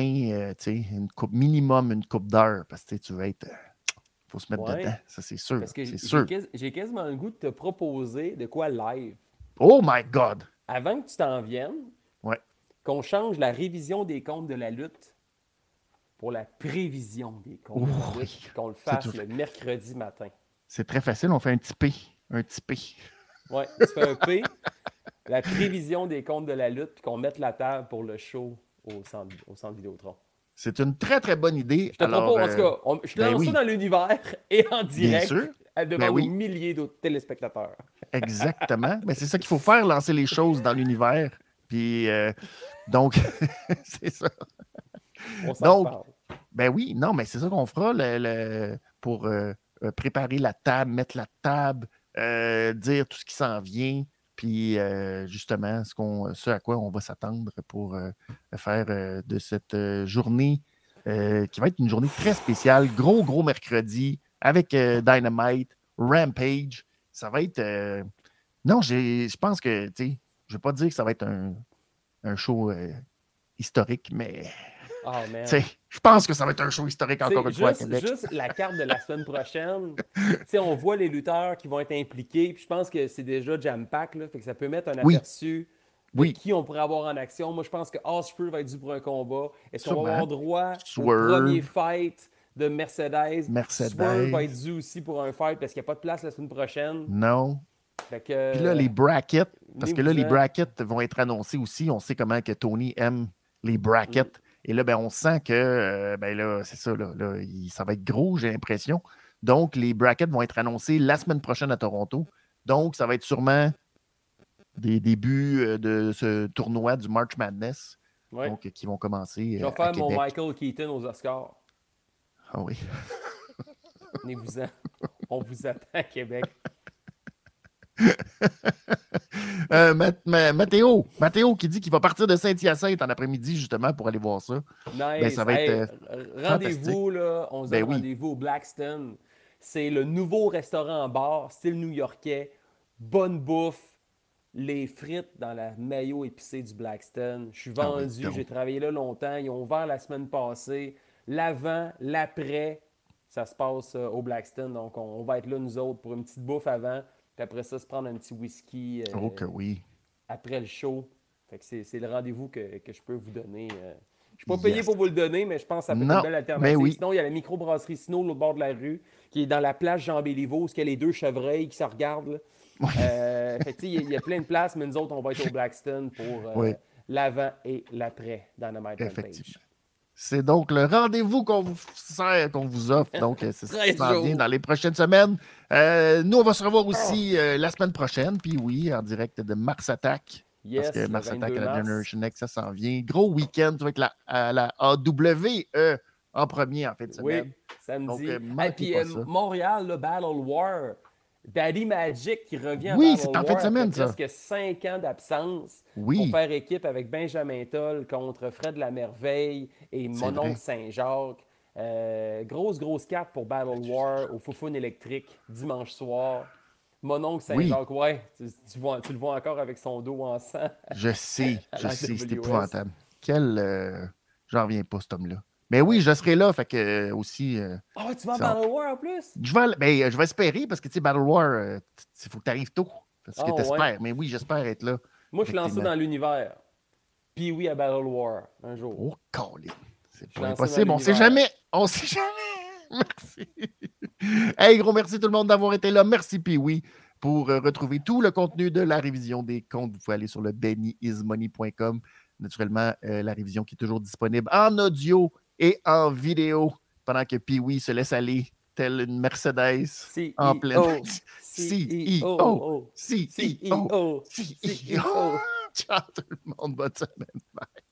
minimum une couple d'heures, parce que tu vas être... faut se mettre dedans, ça c'est sûr. Parce que c'est sûr. j'ai quasiment le goût de te proposer de quoi live. Oh my God! Avant que tu t'en viennes, qu'on change la révision des comptes de la lutte pour la prévision des comptes de la lutte, qu'on le fasse le mercredi matin. C'est très facile, on fait un petit P. Un petit P. Oui, tu fais un P, la prévision des comptes de la lutte, puis qu'on mette la table pour le show au centre Vidéotron. C'est une très, très bonne idée. Je te propose, en tout cas, je te lance ça dans l'univers et en direct devant des milliers d'autres téléspectateurs. Exactement. Mais c'est ça qu'il faut faire, lancer les choses dans l'univers. Puis, donc, c'est ça. On s'en parle. Ben oui, non, mais c'est ça qu'on fera pour préparer la table, mettre la table, dire tout ce qui s'en vient, puis justement, ce à quoi on va s'attendre pour faire de cette journée qui va être une journée très spéciale. Gros mercredi avec Dynamite, Rampage. Ça va être... non, je pense que, tu sais, je ne vais pas dire que ça va être un show historique, mais... Oh, je pense que ça va être un show historique encore une fois à Québec. Juste la carte de la semaine prochaine, on voit les lutteurs qui vont être impliqués, puis je pense que c'est déjà jam-pack, fait que ça peut mettre un aperçu de qui on pourrait avoir en action. Moi, je pense que Osprey va être dû pour un combat. Est-ce qu'on va avoir droit au premier fight de Mercedes? Swerve va être dû aussi pour un fight parce qu'il n'y a pas de place la semaine prochaine. Non. Puis là, les brackets, parce que là, les brackets vont être annoncés aussi. On sait comment que Tony aime les brackets. Et là, on sent que, là, c'est ça, là, ça va être gros, j'ai l'impression. Donc, les brackets vont être annoncés la semaine prochaine à Toronto. Donc, ça va être sûrement des débuts de ce tournoi du March Madness. Donc, qui vont commencer. Je vais faire mon Michael Keaton aux Oscars. Ah oui. Venez-vous-en. On vous attend à Québec. Mathéo qui dit qu'il va partir de Saint-Hyacinthe en après-midi justement pour aller voir ça. Nice. Ça va être rendez-vous là, on se donne rendez-vous au Blackstone. C'est le nouveau restaurant-bar style new-yorkais, bonne bouffe, les frites dans la mayo épicée du Blackstone. Je suis vendu, j'ai travaillé là longtemps, ils ont ouvert la semaine passée. L'avant, l'après, ça se passe au Blackstone, donc on va être là nous autres pour une petite bouffe avant. Puis après ça, se prendre un petit whisky après le show. Fait que c'est le rendez-vous que je peux vous donner. Je ne suis pas payé pour vous le donner, mais je pense que ça peut être une belle alternative. Sinon, il y a la microbrasserie Snow, l'autre bord de la rue, qui est dans la place Jean-Béliveau, où il y a les deux chevreuils qui se regardent. Il y a plein de places, mais nous autres, on va être au Blackstone pour l'avant et l'après dans le Dynamite Rampage. C'est donc le rendez-vous qu'on vous offre. Donc, c'est ça qui s'en vient dans les prochaines semaines. Nous, on va se revoir aussi la semaine prochaine. Puis oui, en direct de Mars Attack. Parce que Mars Attack à la Generation X, ça s'en vient. Gros week-end avec la AWE en premier en fin de semaine. Oui, samedi. Et puis Montréal, le Battle War. Daddy Magic qui revient à Battle War. C'est en fin de semaine, ça. Presque 5 ans d'absence pour faire équipe avec Benjamin Toll contre Fred Lamerveille et Mononcle Saint-Jacques. Grosse carte pour Battle War au Foufoune électrique dimanche soir. Mononcle Saint-Jacques, tu le vois encore avec son dos en sang. Je sais, c'est épouvantable. J'en reviens pas, cet homme-là. Mais oui, je serai là, fait que aussi... tu vas à Battle War en plus? Je vais espérer, parce que, tu sais, Battle War, il faut que tu arrives tôt. Parce que tu espères. Mais oui, j'espère être là. Moi, je lance ça dans l'univers. Puis oui, à Battle War, un jour. Oh, Colin. C'est pas impossible. On sait jamais. Merci. Hey, gros merci tout le monde d'avoir été là. Merci, Pee-Wee. Pour retrouver tout le contenu de la révision des comptes, vous pouvez aller sur le bennyismoney.com. Naturellement, la révision qui est toujours disponible en audio et en vidéo, pendant que Pee-Wee se laisse aller, telle une Mercedes en pleine... CEO. Ciao tout le monde, bonne semaine. Bye.